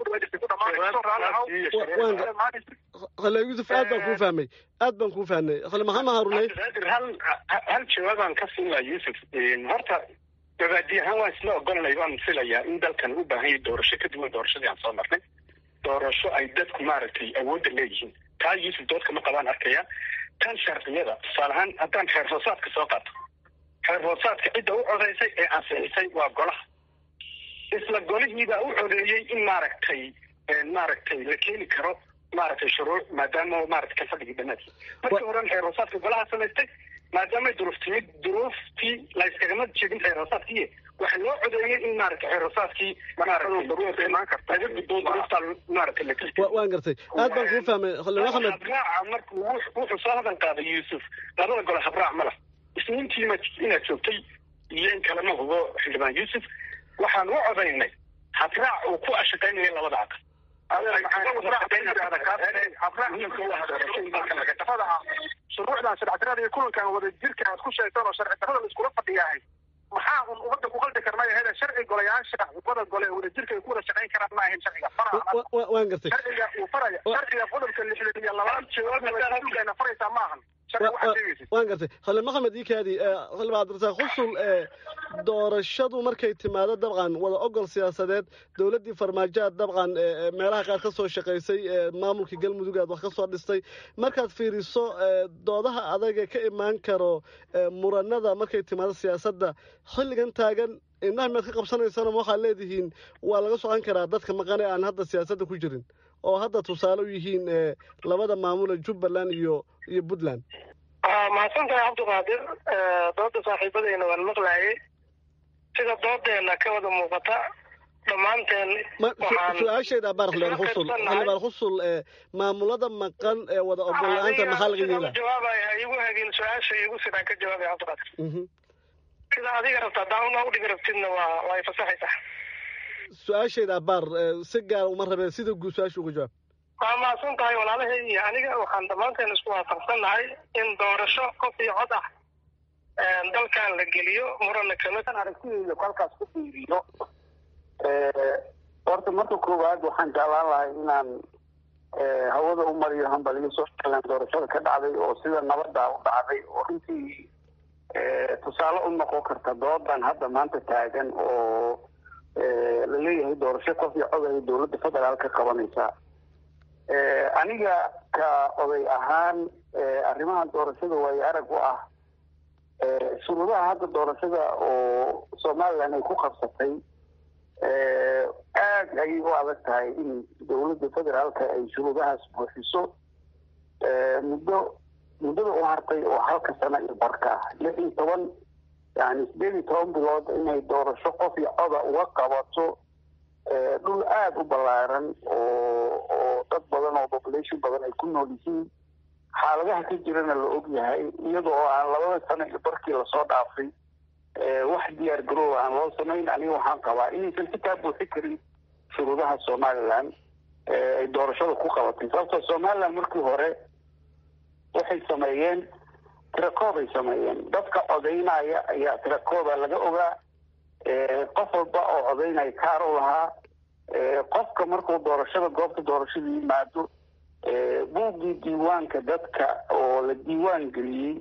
hale yusuf aad baan kuu fahmay hale maxamed haarunay hal jawaabaan ka siinaa yusuf horta gabaadi ahaan waan isla ogolnay waan filayaa in dalkan u baahan yahay doorasho ka duwan doorashadii aan soo marnay doorasho ay dadku maaragtay awoodda leeyihiin taa yusuf doodka ma qabaan arkaya tan sharciyada tusaale ahaan haddaan xeer hoosaadka soo qaato xeer hoosaadka cidda u codaysay ee ansixisay waa golaha isla golihiibaa u codeeyey in maaragtay la keeni karo maaragtay shuruuc maadaama maaragtay ka fadhigii dhanaadkii markii horan xeer hoosaadka golaha samaystay maadaamay duruuftii layskagama jeedin xeer hoosaadkii waxaa loo codeeyey in maaragtay xeer hoosaadkii laga gudbo duruufta maaragtay waan gartay aad baan kuu fahmay maxamed habraaca markuu wuxuu soo hadal qaaday yuusuf labada gole habraac ma lah isniintiima inaad joogtay iyo in kalema hubo xildhibaan yuusuf waxaan u codaynay hadraac uu ku ashaqaynaya labada aqal shuruucdan sharcidarada iyo kulankan wada jirka aad ku sheegtaan oo sharci darada la iskula fadhiyahay maxaa un umada ku qaldi karnay hada sharci golayaasha wada gole wada jirka ay ku wada shaqayn karaan ma ahayn sharciga waan gartay sharciga uu faraya sharciga qodobka 62 jawaabna faraysa ma ahan waan gartay xildhibaan maxamed iikaadi xildhibaan cabdirasaaq xusul doorashadu markay timaado dabcan wada ogol siyaasadeed dowladdii farmaajoad dabcan meelaha qaar ka soo shaqaysay maamulkii galmudug aad wax ka soo dhistay markaad fiiriso doodaha adaga ka imaan karo muranada markay timaado siyaasadda xilligan taagan indhaha mead ka qabsanaysana waxaad leedihiin waa laga socon karaa dadka maqane aan hadda siyaasadda ku jirin oo hadda tusaale u yihiin labada maamule jubbaland iyo puntland mahadsantahay cabdiqaadir dooda saaxiibadeyna waan maqlaayay sida doodeena ka wada muuqata dhammaanteen su-aashayda abaar xildhibaan xusul maamulada maqan ee wada ogol la-aanta maxaa laga yeelaa jawaabaya igu hagin su-aasha igu sidaan ka jawaabaya cabdiqaadir sida adiga rabta daawna udhigi rabtidna waa fasaxaysaa su-aashayda abaar si gaar uma rabeen sida guud su-aasha uga jawaab waa mahadsan tahay walaalahay iyo aniga waxaan dhammaanteen isku waafaqsannahay in doorasho qof iyo cod ah dalkan la geliyo murana kamid aragtidayda halkaas ku fiiriyo horta marka koowaad waxaan jeclaan lahay inaan hawada u mariyo hambaliyo somalilan doorashada ka dhacday oo sida nabada u dhacday oo runtii tusaale u noqon karta doodan hadda maanta taagan oo la leeyahay doorasho qof iyo cod ay dowladda federaalka qabanaysaa aniga ka oday ahaan arrimaha doorashada waayo arag u ah shuruudaha hadda doorashada oo somalilan ay ku qabsatay aad ayay u adag tahay in dowladda federaalka ay shuruudahaas buuxiso muddada u hartay oo halka sano iyo barka 16 yani 18 bilood inay doorasho qof iyo coda uga qabato dhul aada u ballaaran oo dad badan oo population badan ay ku nool yihiin xaaladaha ka jirana la og yahay iyada oo aan 2 sano iyo barkii lasoo dhaafay wax diyaar garooba aan loo samayn aniga waxaan qabaa inaysan xitaa buuxi karin shuruudaha somalilan ay doorashada ku qabatay sababtoo somalilan markii hore waxay sameeyeen tirakoob ay sameeyeen dadka codaynaya ayaa tirakooba laga ogaa qof walba oo codaynaya kaar u lahaa qofka markuu doorashada goobta doorashada yimaado buuggii diiwaanka dadka oo la diiwaan geliyey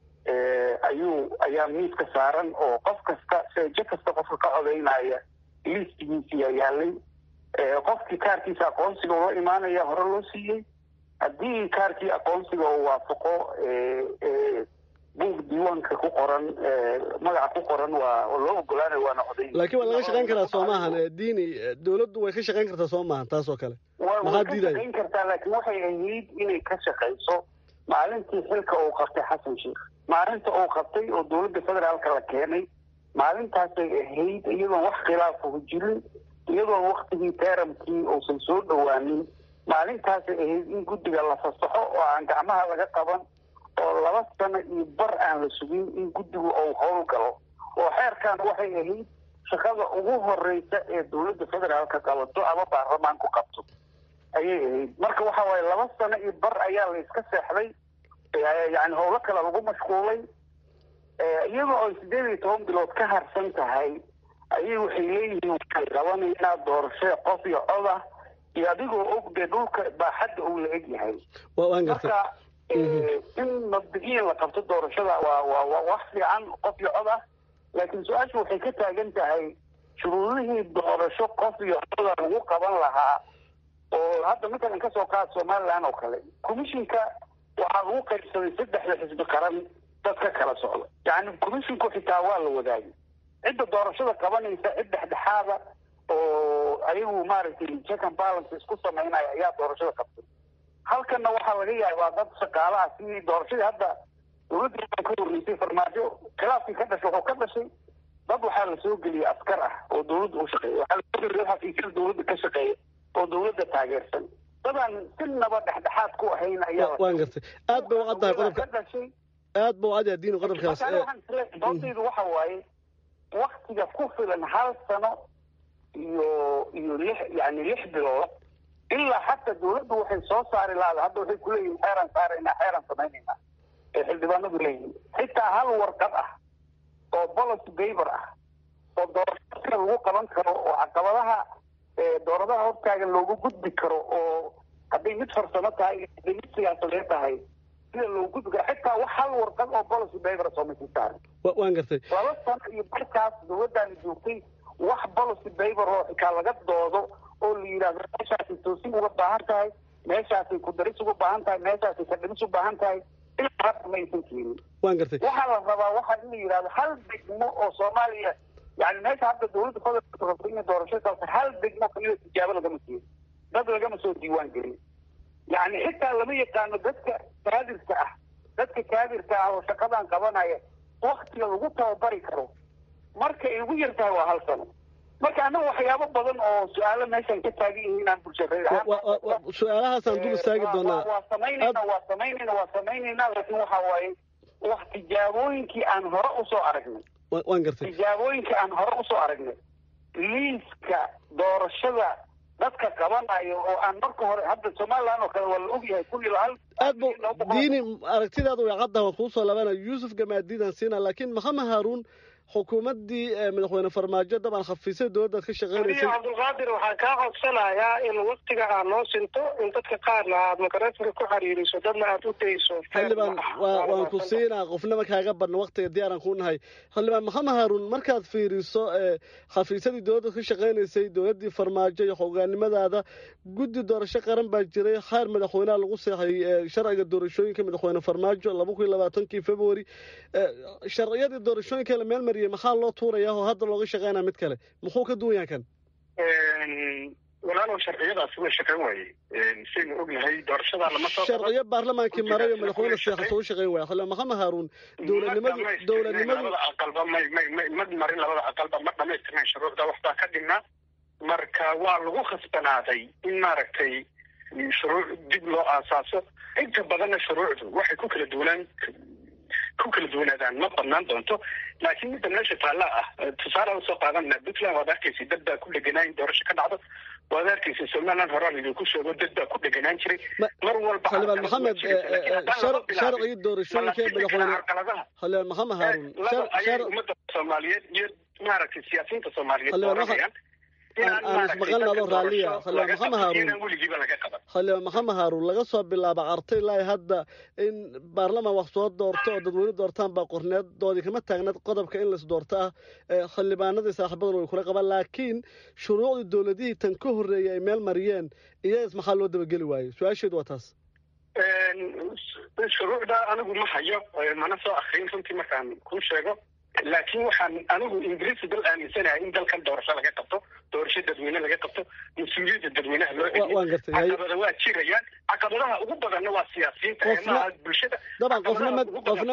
ayaa miiska saaran oo qof kasta seejo kasta qofka ka codaynaya liistigiisiyaa yaalay qofkii kaarkiisa aqoonsiga ula imaanaya hore loo siiyey haddii kaarkii aqoonsiga uu waafaqo buug diiwaanka ku qoran magaca ku qoran waa loo ogolaanaya waana codayn laakiin waa laga shaqayn karaa soo maahan diini dowladdu way ka shaqayn kartaa soo maahan taas oo kale maxaa diidaya shaqayn kartaa laakiin waxay ahayd inay ka shaqayso maalintii xilka uu qabtay xasan sheekh maalinta uu qabtay oo dowladda federaalka la keenay maalintaasay ahayd iyadoon wax khilaafahu jirin iyadoon waktigii teramkii uusan soo dhowaanin maalintaasay ahayd in guddiga la fasaxo oo aan gacmaha laga qaban oo 2 sano iyo bar aan la sugin in guddigu uu howl galo oo xeerkan waxay ahayd shaqada ugu horeysa ee dowladda federaalka qabato ama baarlamaanku qabto ayay ahayd marka waxa waaye 2 sano iyo bar ayaa la iska seexday yani howlo kale lagu mashquulay iyadoo ay 18 bilood ka harsan tahay ayay waxay leeyihiin waxay qabanaynaa doorasho qof iyo cod ah iyo adigoo og dee dhulka baaxadda uu la eg yahay marka in mabdiciyan la qabto doorashada waa wax fiican qof iyo cod ah laakiin su-aasha waxay ka taagan tahay shuruudihii doorasho qof iyo coda lagu qaban lahaa oo hadda matalan kasoo qaad somalilan oo kale commissionka waxaa lagu qaybsaday 3 xisbi qaran dadka kala socda yani commissionku xitaa waa la wadaagay cidda doorashada qabanaysa cid dhexdhexaada oo ayagu maaragtay check and balance isku samaynaya ayaa doorashada qabtay halkana waxaa laga yaabaa dad shaqaalaha sidii doorashadii hadda dowladda ka horreysay farmaajo khilaafkii ka dhashay wuxuu ka dhashay dad waxaa la soo geliyay askar ah oo dowladda u shaqeeya waxaa lasoo geliyay xafiisyada dowladda ka shaqeeya oo dowladda taageersan dadaan sinaba dhexdhexaad ku ahayn ayaa waan gartay aad bay u caddahay qodobka aad buu cadyahay diin qodobkaas doodaydu waxa waaye waktiga ku filan 1 sano iyo 6 bilood ilaa xataa dawladdu waxay soo saari lahayd hadda waxay ku leeyihiin xeeran samaynayna ee xildhibaanadu leeyihiin xitaa hal warqad ah oo policy paper ah oo doorashada lagu qaban karo oo caqabadaha dooradaha hortaagan loogu gudbi karo oo hadday mid farsamo tahay hadday mid siyaasadeed tahay sida loogu gudbi karo xitaa wax hal warqad oo policy paper soo masi saaran waan gartay 2 sano iyo markaas dawladdaani joogtay wax policy paper oo xitaa laga doodo oo la yidhaahdo meeshaasay toosin uga baahan tahay meeshaasay ku daris uga baahan tahay meeshaasay kadhimis u baahan tahay ilaa hadda ma aysan keenin waan gartay waxaa la rabaa waxaa in la yidhahdo hal degmo oo soomaaliya yani meesha hadda dawladda federaalka rabta inay doorasho kalta hal degmo kamida tijaabo lagama keenin dad lagama soo diiwaan gelin yani xitaa lama yaqaano dadka kaadirka ah oo shaqadan qabanaya waktiga lagu tababari karo marka ay ugu yar tahay waa 1 sano marka annaga waxyaabo badan oo su-aalo meeshan ka taagan yihiin inaan bulshada su-aalahaasaan dul istaagi doonaa waa samaynayna laakiin waxa waaye wax tijaabooyinkii aan hore usoo aragnay waan gartay tijaabooyinkii aan hore usoo aragnay liiska doorashada dadka qabanayo oo aan marka hore hadda somaliland oo kale waa la ogyahay kulli lahal aad bu diini aragtidaadu way cadda waan kuusoo labanaya yuusuf gamaadiidaan siina laakiin maxamed haaruun xukuumaddii madaxweyne farmaajo dabcan khafiisay dowladdaad ka shaqaynaysay cabdulqaadir waxaan kaa codsanayaa in waktiga aad noo sinto in dadka qaarna aad makaratinka ku xiriiriso dadna aad u dayso xildhibaan waan ku siinaa qofnama kaaga badna waktiga diyaaran kuu nahay xildhibaan maxamed haaruun markaad fiiriso khafiisadii dowladdaad ka shaqaynaysay dowladdii farmaajo iyo hogaannimadaada guddi doorasho qaran baa jiray xeer madaxweynaha lagu seexay sharciga doorashooyinka madaxweyne farmaajo 2020 February sharciyadii doorashooyinka la meel maxaa loo tuurayaa oo hadda looga shaqeynaa mid kale muxuu ka duwan yahay kan walaalow sharciyadaasi way shaqeyn waayey saynu ognahay doorashada lama soo sharciyo baarlamaankii maray oo madaxweyne seexato u shaqeyn waaya xildhibaan maxamed haaruun dowladnimadu aqalba ma marin labada aqalba ma dhamaystirnayn shuruucda waxbaa ka dhignaa marka waa lagu khasbanaaday in maaragtay shuruuc dib loo aasaaso inta badanna shuruucdu waxay ku kala duwanaadaan ma badnaan doonto laakiin midda meesha taalla ah tusaale usoo qaadanna puntland waad arkaysa dad baa ku dheganaan doorasho ka dhacdo waad arkaysa somaliland horaan idinku sheego dad baa ku dheganaan jiray mar walba xildhibaan maxamed sharcigii doorashooyinka ee madaxweyne xildhibaan maxamed haaruun ummadda soomaaliyeed iyo maaragtay siyaasiyiinta soomaaliyeed aan ismaqalna adoo raalliya xildhibaan maxamed haaruun laga soo bilaabo cartay ilaa hadda in baarlamaan wax soo doorto oo dadweyne doortaan baa qorneedoodii kama taagnaed qodobka in lais doorto ah xildhibaanadii saaxiibaduna way kula qabaan laakiin shuruucdii dowladihii tan ka horreeyay ay meel mariyeen iyagas maxaa loo dabageli waayey su-aasheedu waa taas shuruucda anigu ma hayo mana soo akrin runtii markaan kuu sheego laakiin waxaan anigu ingiriisi dal aaminsanahay in dalkan doorasho laga qabto doorasho dadweyne laga qabto mas-uuliyadda dadweynaha loo celiyo caqabada waa jirayaan caqabadaha ugu badanna waa siyaasiyiinta maaha bulshada daban qofna ma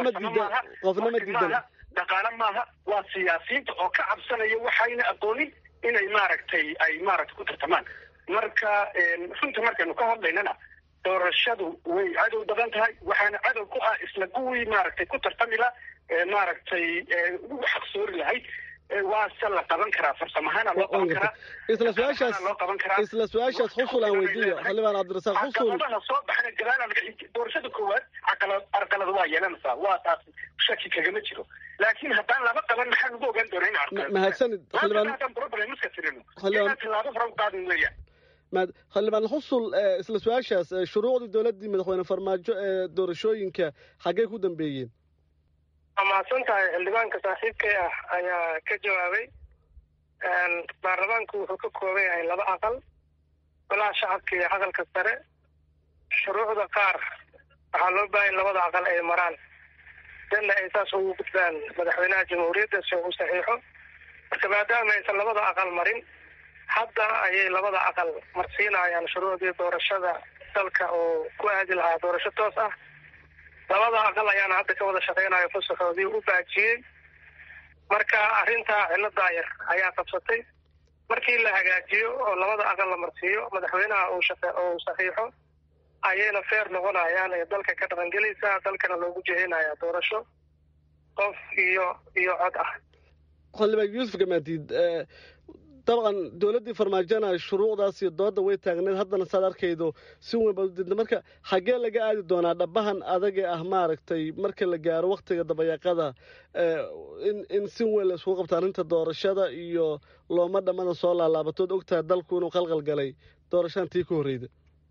diidan dhaqaale maaha waa siyaasiyiinta oo ka cabsanaya waxayna aqoonin inay maaragtay ay maaragtay ku tartamaan marka runta markaynu ka hadlaynana doorashadu way cadow badan tahay waxaana cadow ku ah isla kuwii maaragtay ku tartami laha maaragtay ugu xaqsoori lahayd waase la qaban karaa farsamahaana loo qaban karaa isla su-aashaas xusul aan weydiiyo xildhibaan cabdirasaaq xusul soo baxna gadaala doorashada koowaad carqalad waa yeelanaysaa waa taas shaki kagama jiro laakiin haddaan laba qaban maxaa lagu ogaan doonaa in mahadsanid problemska tirino tallaabo hore u qaadin weeyaan xildhibaan xusul isla su-aashaas shuruucdii dowladdii madaxweyne farmaajo ee doorashooyinka xaggee ku dambeeyeen mahadsan tahay xildhibaanka saaxiibkay ah ayaa ka jawaabay baarlamaanku wuxuu ka kooban yahay 2 aqal golaha shacabka iyo aqalka sare shuruucda qaar waxaa loo baahan 2 aqal ay maraan danna ay saas ugu gudbaan madaxweynaha jamhuuriyadda si uu saxiixo marka maadaama aysan 2 aqal marin hadda ayay 2 aqal marsiinayaan shuruucdii doorashada dalka oo ku aadi lahaa doorasho toos ah 2 aqal ayaana hadda ka wada shaqeynayo fasaxoodii u baajiyey marka arrintaa cilada yar ayaa qabsatay markii la hagaajiyo oo 2 aqal la marsiiyo madaxweynaha uu saxiixo ayayna feer noqonayaan ee dalka ka dhaqangelaysaa dalkana loogu jehinayaa doorasho qof iyo cod ah xildhibaan yuusuf gamaadiid dabcan dowladdii farmaajona shuruucdaas iyo dooda way taagneed haddana saad arkaydo si weyn baad u diidna marka xaggee laga aadi doonaa dhabahan adage ah maaragtay marka la gaaro waktiga dabayaaqada in si weyn la isugu qabto arrinta doorashada iyo looma dhammada soo laalaabatood ogtahay dalku inuu qalqal galay doorashadan tii ka horreyda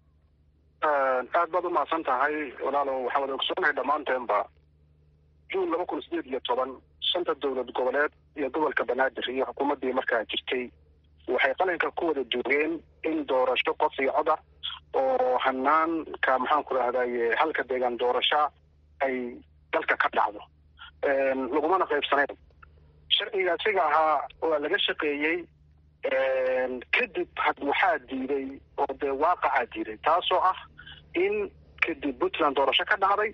aad baad u mahadsan tahay walaalow waxaa wada ogsoonahay dhammaanteenba juun 2018 shanta dowlad goboleed iyo gobolka banaadir iyo xukuumaddii markaa jirtay waxay qalinka ku wada joogeen in doorasho qof iyo cod ah oo hanaanka maxaanku rahdaye halka deegaan doorasho ay dalka ka dhacdo lagumana qaybsanayn sharciga asiga ahaa waa laga shaqeeyey kadib waxaa diiday oo dee waaqacaa diiday taasoo ah in kadib puntland doorasho ka dhacday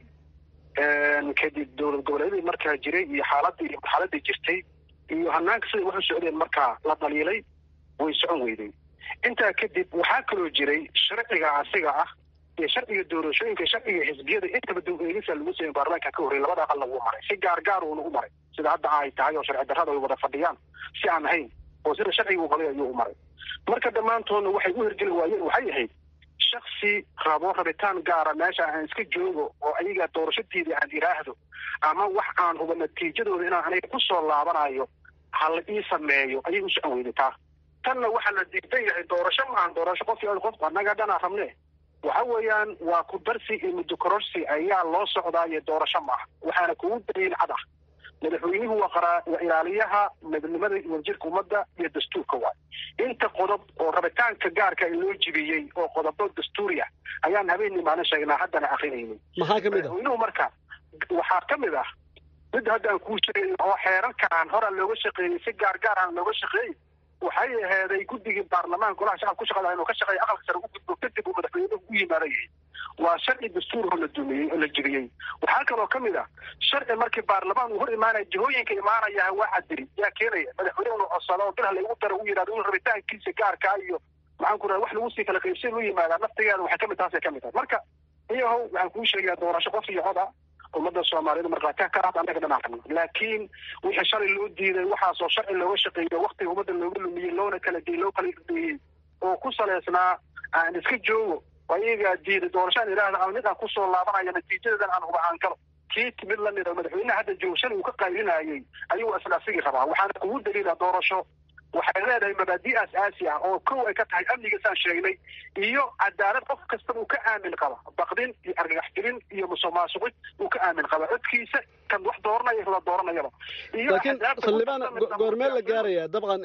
kadib dowlad goboleedii markaa jiray iyo xaaladii jirtay iyo hanaanka siday wax u socdeen markaa la dhaliilay way socon weyday intaa kadib waxaa kaloo jiray sharciga asiga ah iyo sharciga doorashooyinka sharciga xisbiyada intaba dib eegisa lagu sameeyay baarlamaanka ka horreeyay labada aqal lagu maray si gaar uu nagu maray sida hadda ay tahay oo sharci darrada ay wada fadhiyaan si aan ahayn oo sida sharciga uu qalay ayuu u maray marka dhammaantoodna waxay u hirgeli waayeen waxay ahayd shaksi rabo rabitaan gaara meesha aan iska joogo oo ayaga doorashadeedii aan iraahdo ama wax aan huba natiijadooda inaan aniga ku soo laabanayo hala ii sameeyo ayay u socon weyday taa tanna waxaa la diidan yahay doorasho maahan doorasho qof annaga dhanaa rabne waxa weeyaan waa ku darsi iyo muddo kororsi ayaa loo socdaayo doorasho maaha waxaana kugu daliil cad ah madaxweynuhu waa ilaaliyaha midnimada wadajirka ummadda iyo dastuurka waay inta qodob oo rabitaanka gaarka loo jibiyey oo qodobo dastuuri ah ayaan habeenii maalin sheegnaa haddana akrinaynin maxaa kamid madaxweynuhu marka waxaa kamid ah mid haddaan kuu sheegay oo xeerarkaan hora looga shaqeeyey si gaar aan looga shaqeeyey waxay aheeday guddigii baarlamaanka golaha shacabka ku shaqada inuu ka shaqeeyo aqalka sare u gudbo kadib uu madaxweynuhu u yimaadayay waa sharci dastuur oo la dumiyey oo la jibiyey waxaa kaloo kamid ah sharci markii baarlamaan uu hor imaanaya jihooyinka imaanaya waa cadiri yaa keenaya madaxweynuhu codsado oo bilha lagu daro u yidhahdo in rabitaankiisa gaarka iyo maxaan ku rahay wax lagu sii kala qaybsan u yimaada naftigeeda waxay kamid taasay kamid tahay marka iyahow waxaan kuu sheegayaa doorasho qof iyo cod ah ummadda soomaaliyed markhaati ka ah annaga dhanaan rabno laakiin wixii shalay loo diiday waxaasoo sharci looga shaqeeyo waktiga ummadda looga lumiyey loona kala gey loo kala irdeeyey oo ku saleysnaa aan iska joogo ayagaa diiday doorashaan idhaahda aan mid aan kusoo laabanaya natiijadeedan aan huba aan galo kii timid la mida madaxweynaha hadda joogo shalay uu ka qaylinayay ayuu isla asigii rabaa waxaana kugu daliila doorasho waxay leedahay mabaadi asaasi ah oo kow ay ka tahay amniga saan sheegnay iyo cadaalad qof kasta uu ka aamin qaba baqdin iyo argagaxgelin iyo musuqmaasuqid uu ka aamin qaba codkiisa kan wax dooranaya la dooranayaba laakiin xildhibaan goormee la gaaraya dabcan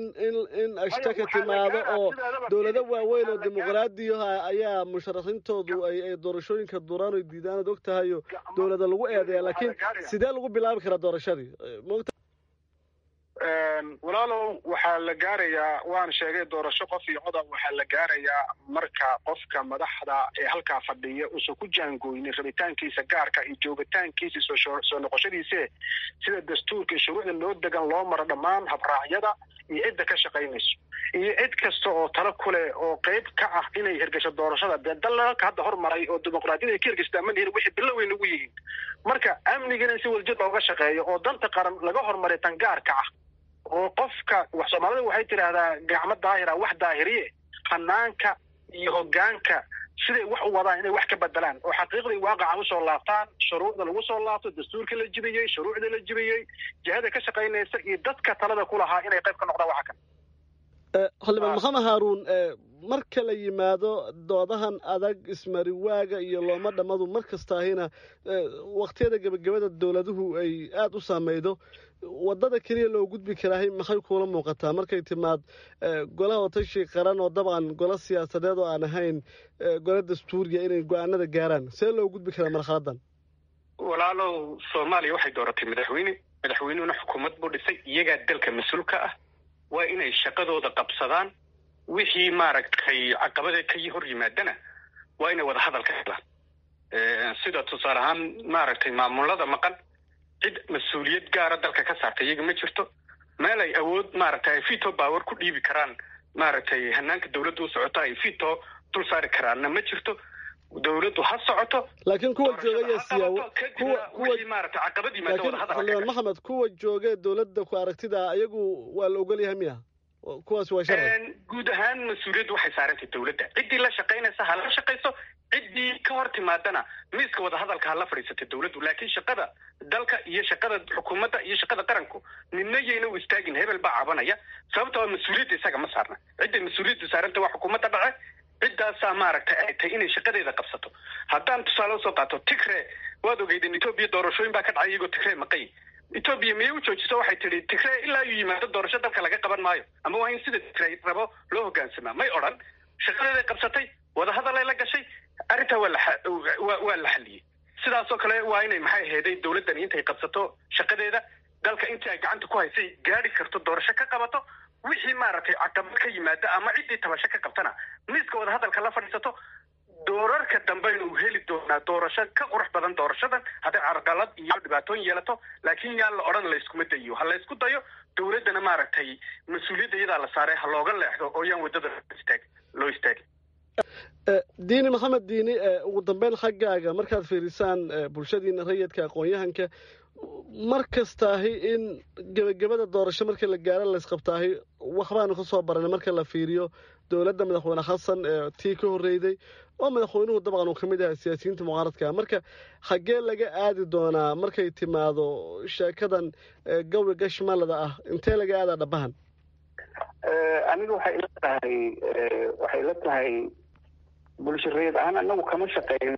in ashtaka timaado oo dowlado waaweyn oo dimuqraadiyaha ayaa musharaxiintoodu ay doorashooyinka duraan oy diidaan ood og tahayo dowlada lagu eedeeya laakiin sidee lagu bilaabi karaa doorashadii walaalow waxaa la gaarayaa waan sheegay doorasho qof iyo coda waxaa la gaarayaa marka qofka madaxda ee halkaa fadhiya uusan ku jaangooynin rabitaankiisa gaarka iyo joogitaankiisa soo noqoshadiise sida dastuurka shuruucda loo degan loo maro dhammaan habraacyada iyo cidda ka shaqaynayso iyo cid kasta oo talo kuleh oo qayb ka ah inay hirgasho doorashada dee dalalka hadda hormaray oo dimuqraadiyada ay ka hirgastaa ma lihin wixii bilo weyn ugu yihiin marka amnigana in si wadajir looga shaqeeyo oo danta qaran laga hormaray tan gaarka ah oo qofka wax soomaalida waxay tidhaahdaa gacmo daahira wax daahiriye hanaanka iyo hoggaanka siday wax u wadaan inay wax ka bedelaan oo xaqiiqdii waaqaca usoo laabtaan shuruucda lagu soo laabto dastuurka la jibiyey shuruucda la jibiyey jihada ka shaqaynaysa iyo dadka talada ku lahaa inay qayb ka noqdaan waxa kan xildhibaan maxamed haaruun marka la yimaado doodahan adag ismariwaaga iyo looma dhammadu mar kastaahina waktiyada gebagabada dowladuhu ay aada u saameydo wadada keliya loo gudbi karaahay maxay kuula muuqataa markay timaad golaha watashi qaran oo dabcan golo siyaasadeed oo aan ahayn golo dastuuriya inay go-aanada gaaraan see loo gudbi karaa marxaladan walaalow soomaaliya waxay dooratay madaxweynuhuna xukuumad buu dhisay iyagaa dalka mas-uulka ah waa inay shaqadooda qabsadaan wixii maaragtay caqabada ka hor yimaadana waa inay wada hadal ka helaan sida tusaale ahaan maaragtay maamulada maqan cid mas-uuliyad gaara dalka ka saartay iyaga ma jirto meel ay awood maaragtay fito power ku dhiibi karaan maaragtay hanaanka dawladda u socota ay fito dul saari karaanna ma jirto dawladdu ha socoto laakiin kuwa joogaya kuwa maaragtay caqabad yimaado wada hadal maxamed kuwa jooga dawladda ku aragtida ayagu waa la ogol yahay miya kuwaas waa sharci guud ahaan mas-uuliyaddu waxay saarantay dawladda ciddii la shaqaynaysa ha la shaqayso ciddii ka hor timaadana miiska wada hadalka ha la fadhiisatay dawladdu laakiin shaqada dalka iyo shaqada xukuumadda iyo shaqada qaranku ninna yayna u istaagin hebel baa cabanaya sababta waa mas-uuliyadda isaga ma saarna cidday mas-uuliyaddu saarantay waa xukuumadda dhace ciddaasaa maaragtay ay tahay inay shaqadeeda qabsato haddaan tusaale usoo qaato tigre waad ogeydeen etoobiya doorashooyin baa ka dhacay iyagoo tigre maqay etoobiya miyay u joojiso waxay tidhi tigre ilaa uu yimaado doorasho dalka laga qaban maayo ama waa in sida tigre rabo loo hogaansamaa may odhan shaqadeeday qabsatay wadahadalay la gashay arrintaa waa la xalliyey sidaasoo kale waa inay maxay aheeday dawladdani intay qabsato shaqadeeda dalka intii ay gacanta ku haysay gaadhi karto doorasho ka qabato wixii maaragtay caqabad ka yimaada ama ciddii tabasho ka qabtana miiska wada hadalka la fadhiisato doorarka dambeyna uu heli doonaa doorasho ka qurux badan doorashadan hadday carqalad iyo dhibaatooyin yeelato laakiin yaan la odhan layskuma dayo ha laysku dayo dawladdana maaragtay mas-uuliyadda iyadaa la saaray ha looga leexdo oo yaan waddada loo istaagin diini maxamed diini ugu dambeyn xaggaaga markaad fiirisaan bulshadiina rayidka aqoon-yahanka mar kastaahi in gebagabada doorasho markii la gaaro laysqabtaahi waxbaanu ka soo baranay marka la fiiriyo dowladda madaxweyne xasan tii ka horreyday oo madaxweynuhu dabcan uu ka mid yahay siyaasiyiinta mucaaradka marka xaggee laga aadi doonaa markay timaado sheekadan gawi gashmalada ah intee laga aadaa dhabahan aniga waxay la tahay bulshareed ahaan anagu kama shaqeyno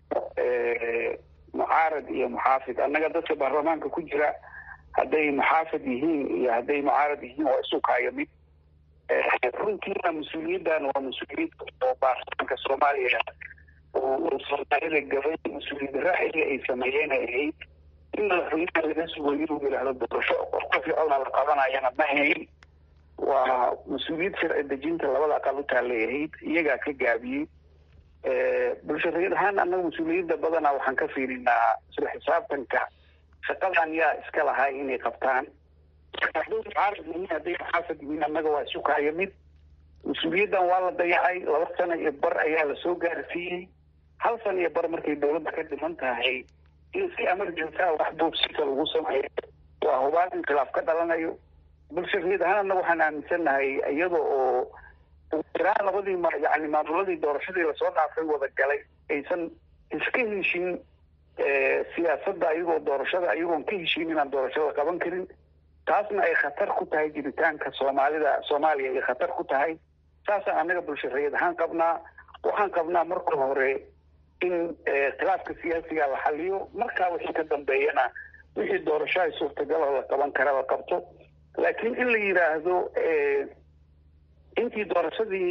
mucaarad iyo muxaafid annaga dadka baarlamaanka ku jira hadday muxaafid yihiin iyo hadday mucaarad yihiin waa isu kaayo mid runtiina mas-uuliyaddan waa mas-uuliyad oo baarlamaanka soomaaliya oo soomaalida gabay mas-uuliyad raaxiga ay sameeyeen ay ahayd in madaxweynaha laga sugo inuu yidhaahdo doorasho qof ficona la qabanayana ma hayn waa mas-uuliyad sharci dejinta labada aqal u taallay ahayd iyagaa ka gaabiyey bulshareed ahaan annaga mas-uuliyadda badanaa waxaan ka fiirinaa isla xisaabtanka shaqadan yaa iska lahaa inay qabtaan hadday mucaarad yihiin hadday muxaafid yihiin annaga waa isu kaayo mid mas-uuliyaddan waa la dayacay 2 sano iyo bar ayaa lasoo gaarsiiyey 1 sano iyo bar markay dawladda ka dhiman tahay in si emergency wax duubsika lagu sameeyo waa hubaan in khilaaf ka dhalanayo bulshareed ahaan annaga waxaan aaminsannahay iyada oo jiraan labadii yani maamuladii doorashadii lasoo dhaafay wada galay aysan iska heshin siyaasadda iyagoo doorashada iyagoon ka heshin inaan doorashada qaban karin taasna ay khatar ku tahay jiritaanka soomaaliya ay khatar ku tahay saasaan annaga bulshareed ahaan qabnaa waxaan qabnaa marka hore in khilaafka siyaasiga la xaliyo markaa wixii ka dambeeyana wixii doorasho ay suurtagaloo la qaban kara la qabto laakiin in la yidhaahdo intii doorashadii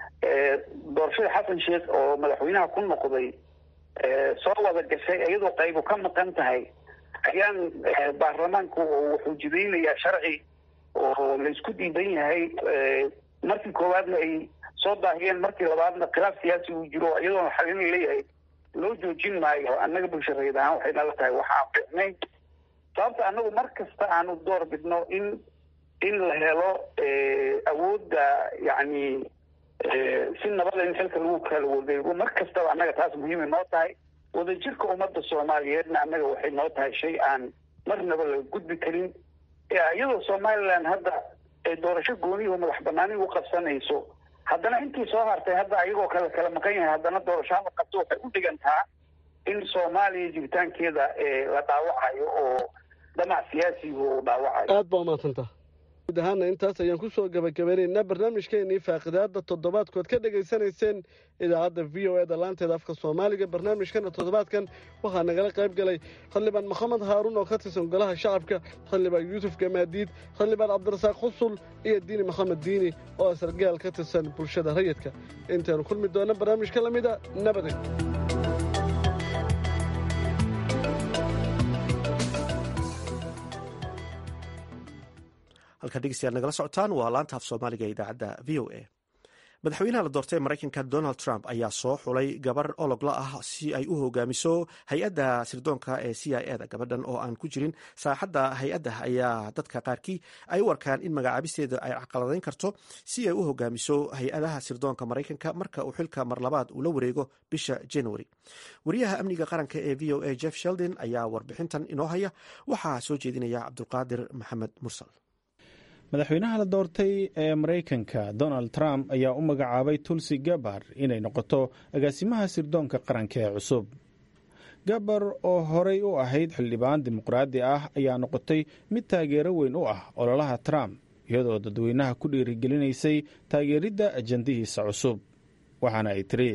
xasan sheekh oo madaxweynaha ku noqday soo wada gashay iyadoo qaybu ka maqan tahay ayaan baarlamaanku wuxuu jidaynayaa sharci oo laysku diidan yahay markii koowaadna ay soo daahiyeen markii labaadna khilaaf siyaasi uu jiro iyadoona xalin leeyahay loo joojin maayo annaga bulshareed ahaan waxay nala tahay waxaan fiicnayn sababta annagu mar kasta aanu door bidno in la helo awoodda yani si nabada in xilka lagu kala wadeego mar kastaba annaga taas muhiimay noo tahay wadajirka ummadda soomaaliyeedna annaga waxay noo tahay shay aan marnaba laga gudbi karin iyadoo somaliland hadda doorasho gooniyo madax banaani u qabsanayso haddana intii soo hartay hadda ayagoo kala maqan yahay haddana doorasho ama qabto waxay u dhigantaa in soomaaliya jiritaankeeda la dhaawacayo oo damac siyaasiga uu dhaawacayo aad baa umaadsantaa guud ahaana intaas ayaan kusoo gabagabeynaynaa barnaamijkeenii faaqidaada toddobaadkood ka dhegaysanayseen idaacadda v o eda laanteeda afka soomaaliga barnaamijkana toddobaadkan waxaa nagala qayb galay xildhibaan maxamed haaruun oo ka tirsan golaha shacabka xildhibaan yuusuf gamaadiid xildhibaan cabdirasaaq xusul iyo diini maxamed diini oo sargaal ka tirsan bulshada rayidka intaynu kulmi doona barnaamijka lamida nabadey halkaa dhegeystayaal nagala socotaan waa laanta af soomaaliga ee idaacadda v o a madaxweynaha la doortay ee maraykanka donald trump ayaa soo xulay gabar ologla ah si ay u hogaamiso hay-adda sirdoonka ee c i eda gabadhan oo aan ku jirin saaxadda hay-adda ayaa dadka qaarkii ay u arkaan in magacaabisteeda ay caqaladayn karto si ay u hogaamiso hay-adaha sirdoonka maraykanka marka uu xilka mar labaad uu la wareego bisha january wariyaha amniga qaranka ee v o a jeff sheldon ayaa warbixintan inoo haya waxaa soo jeedinaya cabdulqaadir maxamed mursal madaxweynaha la doortay ee maraykanka donald trump ayaa u magacaabay tulsi gabbard inay noqoto agaasimaha sirdoonka qaranka ee cusub gabbard oo horey u ahayd xildhibaan dimuqraadi ah ayaa noqotay mid taageero weyn u ah ololaha trump iyadoo dadweynaha ku dhiirigelinaysay taageeridda ajandihiisa cusub waxaana ay tiri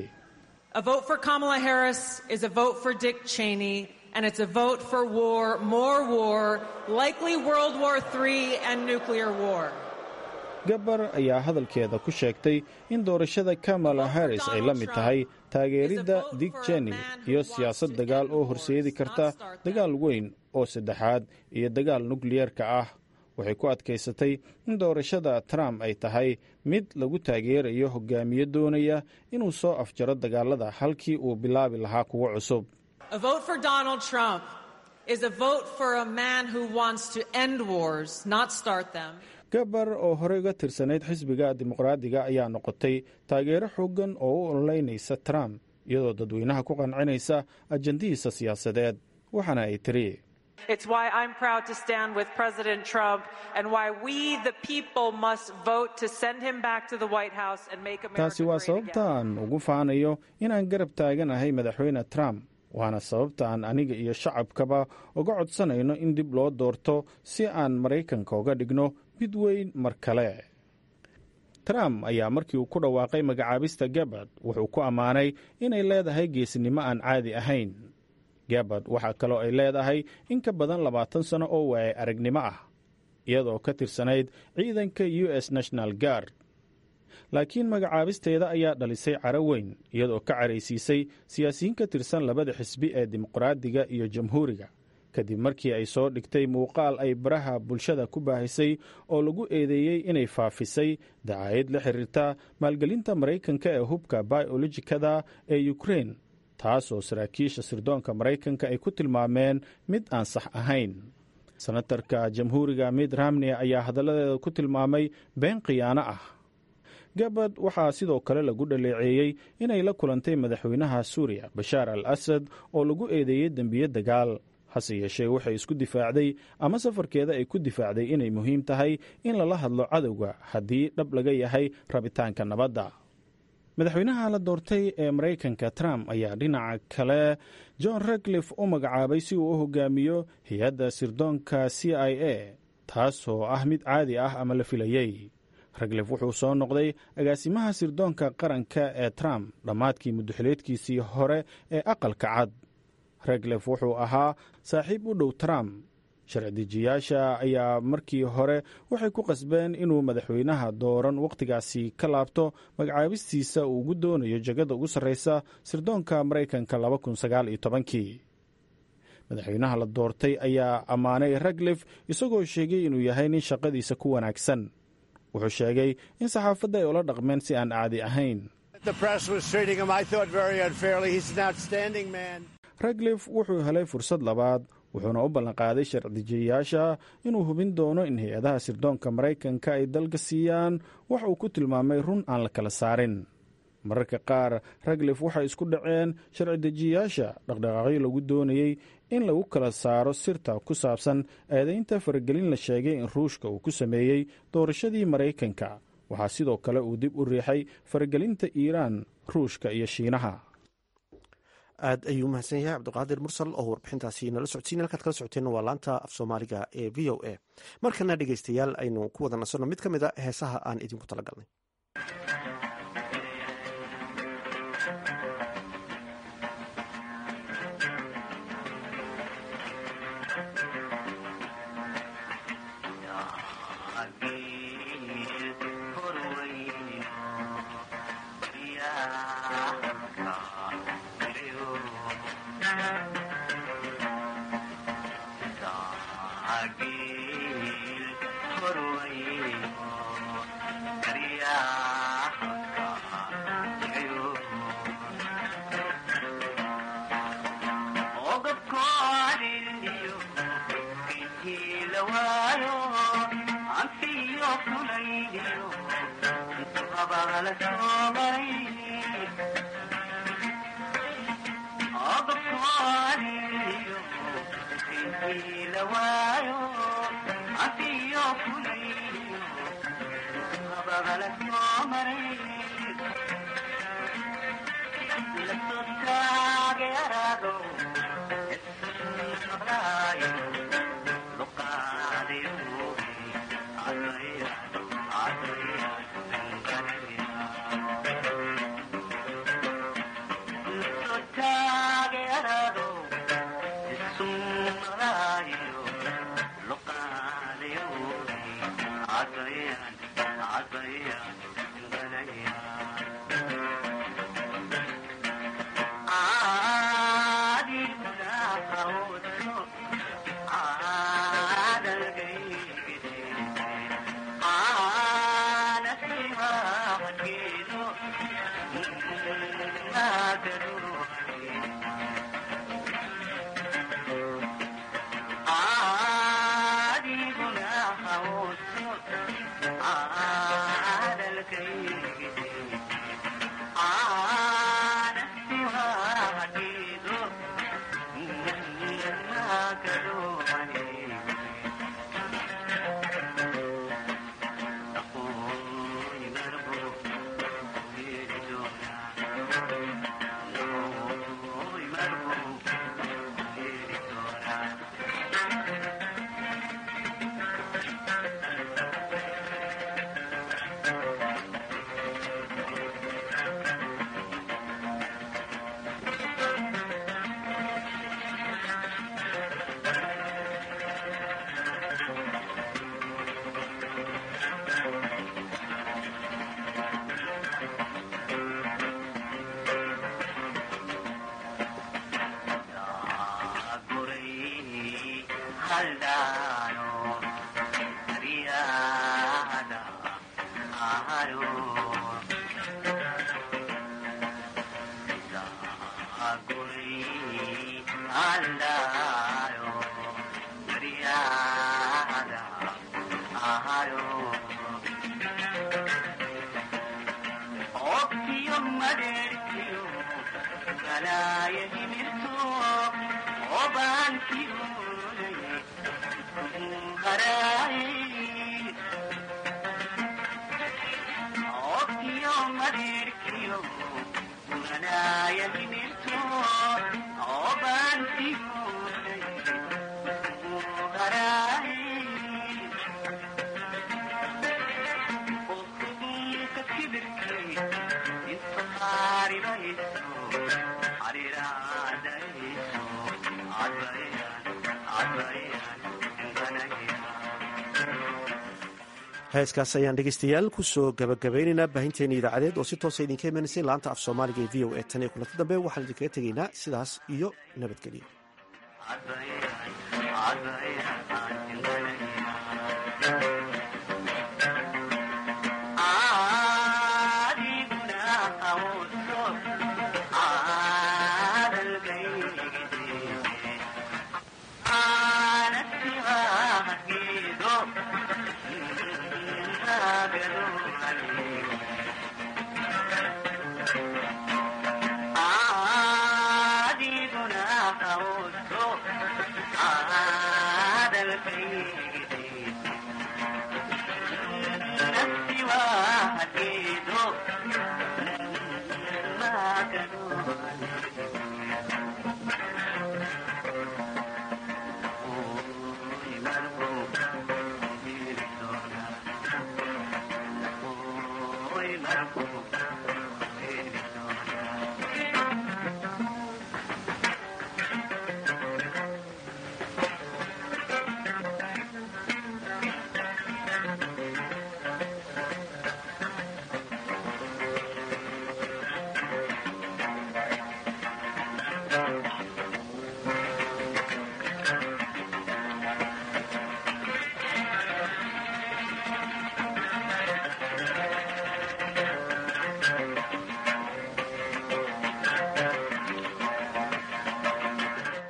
and it's a vote for war, more war, likely World War III and nuclear war. Gabbard ayaa hadalkeeda ku sheegtay in doorashada Kamala Harris ay la mid tahay taageeridda Dick Cheney iyo siyaasad dagaal oo horseedi karta dagaal weyn oo saddexaad iyo dagaal nukliyeerka ah. Waxay ku adkaysatay in doorashada Trump ay tahay mid lagu taageerayo hogaamiye doonaya inuu soo afjaro dagaalada halkii uu bilaabi lahaa kuwa cusub. A vote for Donald Trump is a vote for a man who wants to end wars, not start them. Gabbard oo horey uga tirsanayd xisbiga dimuqraadiga ayaa noqotay taageero xooggan oo u ololeynaysa Trump iyadoo dadweynaha ku qancinaysa ajandihiisa siyaasadeed waxaana ay tiri It's why I'm proud to stand with President Trump and why we the people must vote to send him back to the White House and make America great again. Taasi waa sababtaan ugu faanayo inaan garab taaganahay madaxweyne Trump waana sababtaan aniga iyo shacabkaba uga codsanayno in dib loo doorto si aan Maraykanka uga dhigno mid weyn mar kale. Trump ayaa markii uu ku dhawaaqay magacaabista Gabbard wuxuu ku ammaanay inay leedahay geesinimo aan caadi ahayn. Gabbard waxaa kaloo ay leedahay in ka badan 20 sano oo waayay aragnimo ah iyadoo ka tirsanayd ciidanka US National Guard. laakiin magacaabisteeda ayaa dhalisay caro weyn iyadoo ka caraysiisay siyaasiyiin ka tirsan labada xisbi ee dimuqraadiga iyo jamhuuriga kadib markii ay soo dhigtay muuqaal ay baraha bulshada ku baahisay oo lagu eedeeyey inay faafisay dacaayad la xiriirta maalgelinta maraykanka ee hubka biolojikada ee Ukraine taasoo saraakiisha sirdoonka maraykanka ay ku tilmaameen mid aan sax ahayn. Senatarka jamhuuriga Mitt Romney ayaa hadalladeeda ku tilmaamay been khiyaano ah. Gabbard waxaa sidoo kale lagu dhaleeceeyey inay la kulantay madaxweynaha Suuriya Bashaar al-Assad oo lagu eedeeyey dembiye dagaal hase yeeshee waxay isku difaacday ama safarkeeda ay ku difaacday inay muhiim tahay in lala hadlo cadowga haddii dhab laga yahay rabitaanka nabadda. madaxweynaha la doortay ee Maraykanka Trump ayaa dhinaca kale John Ratcliffe u magacaabay si uu u hogaamiyo hay-adda sirdoonka CIA taasoo ah mid caadi ah ama la filayey. Ratcliffe wuxuu soo noqday agaasimaha sirdoonka qaranka ee Trump dhammaadkii muddaxileedkiisii hore ee aqalka cad. Ratcliffe wuxuu ahaa saaxiib u dhow Trump. Sharci-dejiyaasha ayaa markii hore waxay ku qasbeen inuu madaxweynaha dooran wakhtigaasi ka laabto magacaabistiisa uu ugu doonayo jagada ugu sarreysa sirdoonka Maraykanka 2019. Madaxweynaha la doortay ayaa ammaanay Ratcliffe isagoo sheegay inuu yahay nin shaqadiisa ku wanaagsan. Wuxuu sheegay in saxaafadda ay ula dhaqmeen si aan caadi ahayn. Ratcliffe wuxuu helay fursad labaad wuxuuna u ballanqaaday sharci-dejiyayaasha inuu hubin doono in hay-adaha sirdoonka Maraykanka ay dalka siiyaan wax uu ku tilmaamay run aan la kala saarin. Mararka qaar Ratcliffe waxay isku dhaceen sharci-dejiyayaasha dhaqdhaqaaqyo lagu doonayey in lagu kala saaro sirta ku saabsan eedaynta faragelin la sheegay in Ruushka uu ku sameeyey doorashadii Maraykanka. Waxaa sidoo kale uu dib u riixay faragelinta Iiraan, Ruushka iyo Shiinaha. aad ayuu mahadsan yahay cabdiqaadir mursal oo warbixintaasi nala socodsiin halkaad kala socoteen waa laanta af soomaaliga ee v o a markana dhegaystayaal aynu ku wada nasanno mid ka mid a heesaha aan idinku talagalnay. heeskaas ayaan dhegeystayaal kusoo gabagabaynaynaa baahinteena idaacadeed oo si toosa idinka imanaysay laanta af soomaaliga ee v o a tan iyo kulanti dambe waxaan idinkaga tegaynaa sidaas iyo nabadgelyo. Adal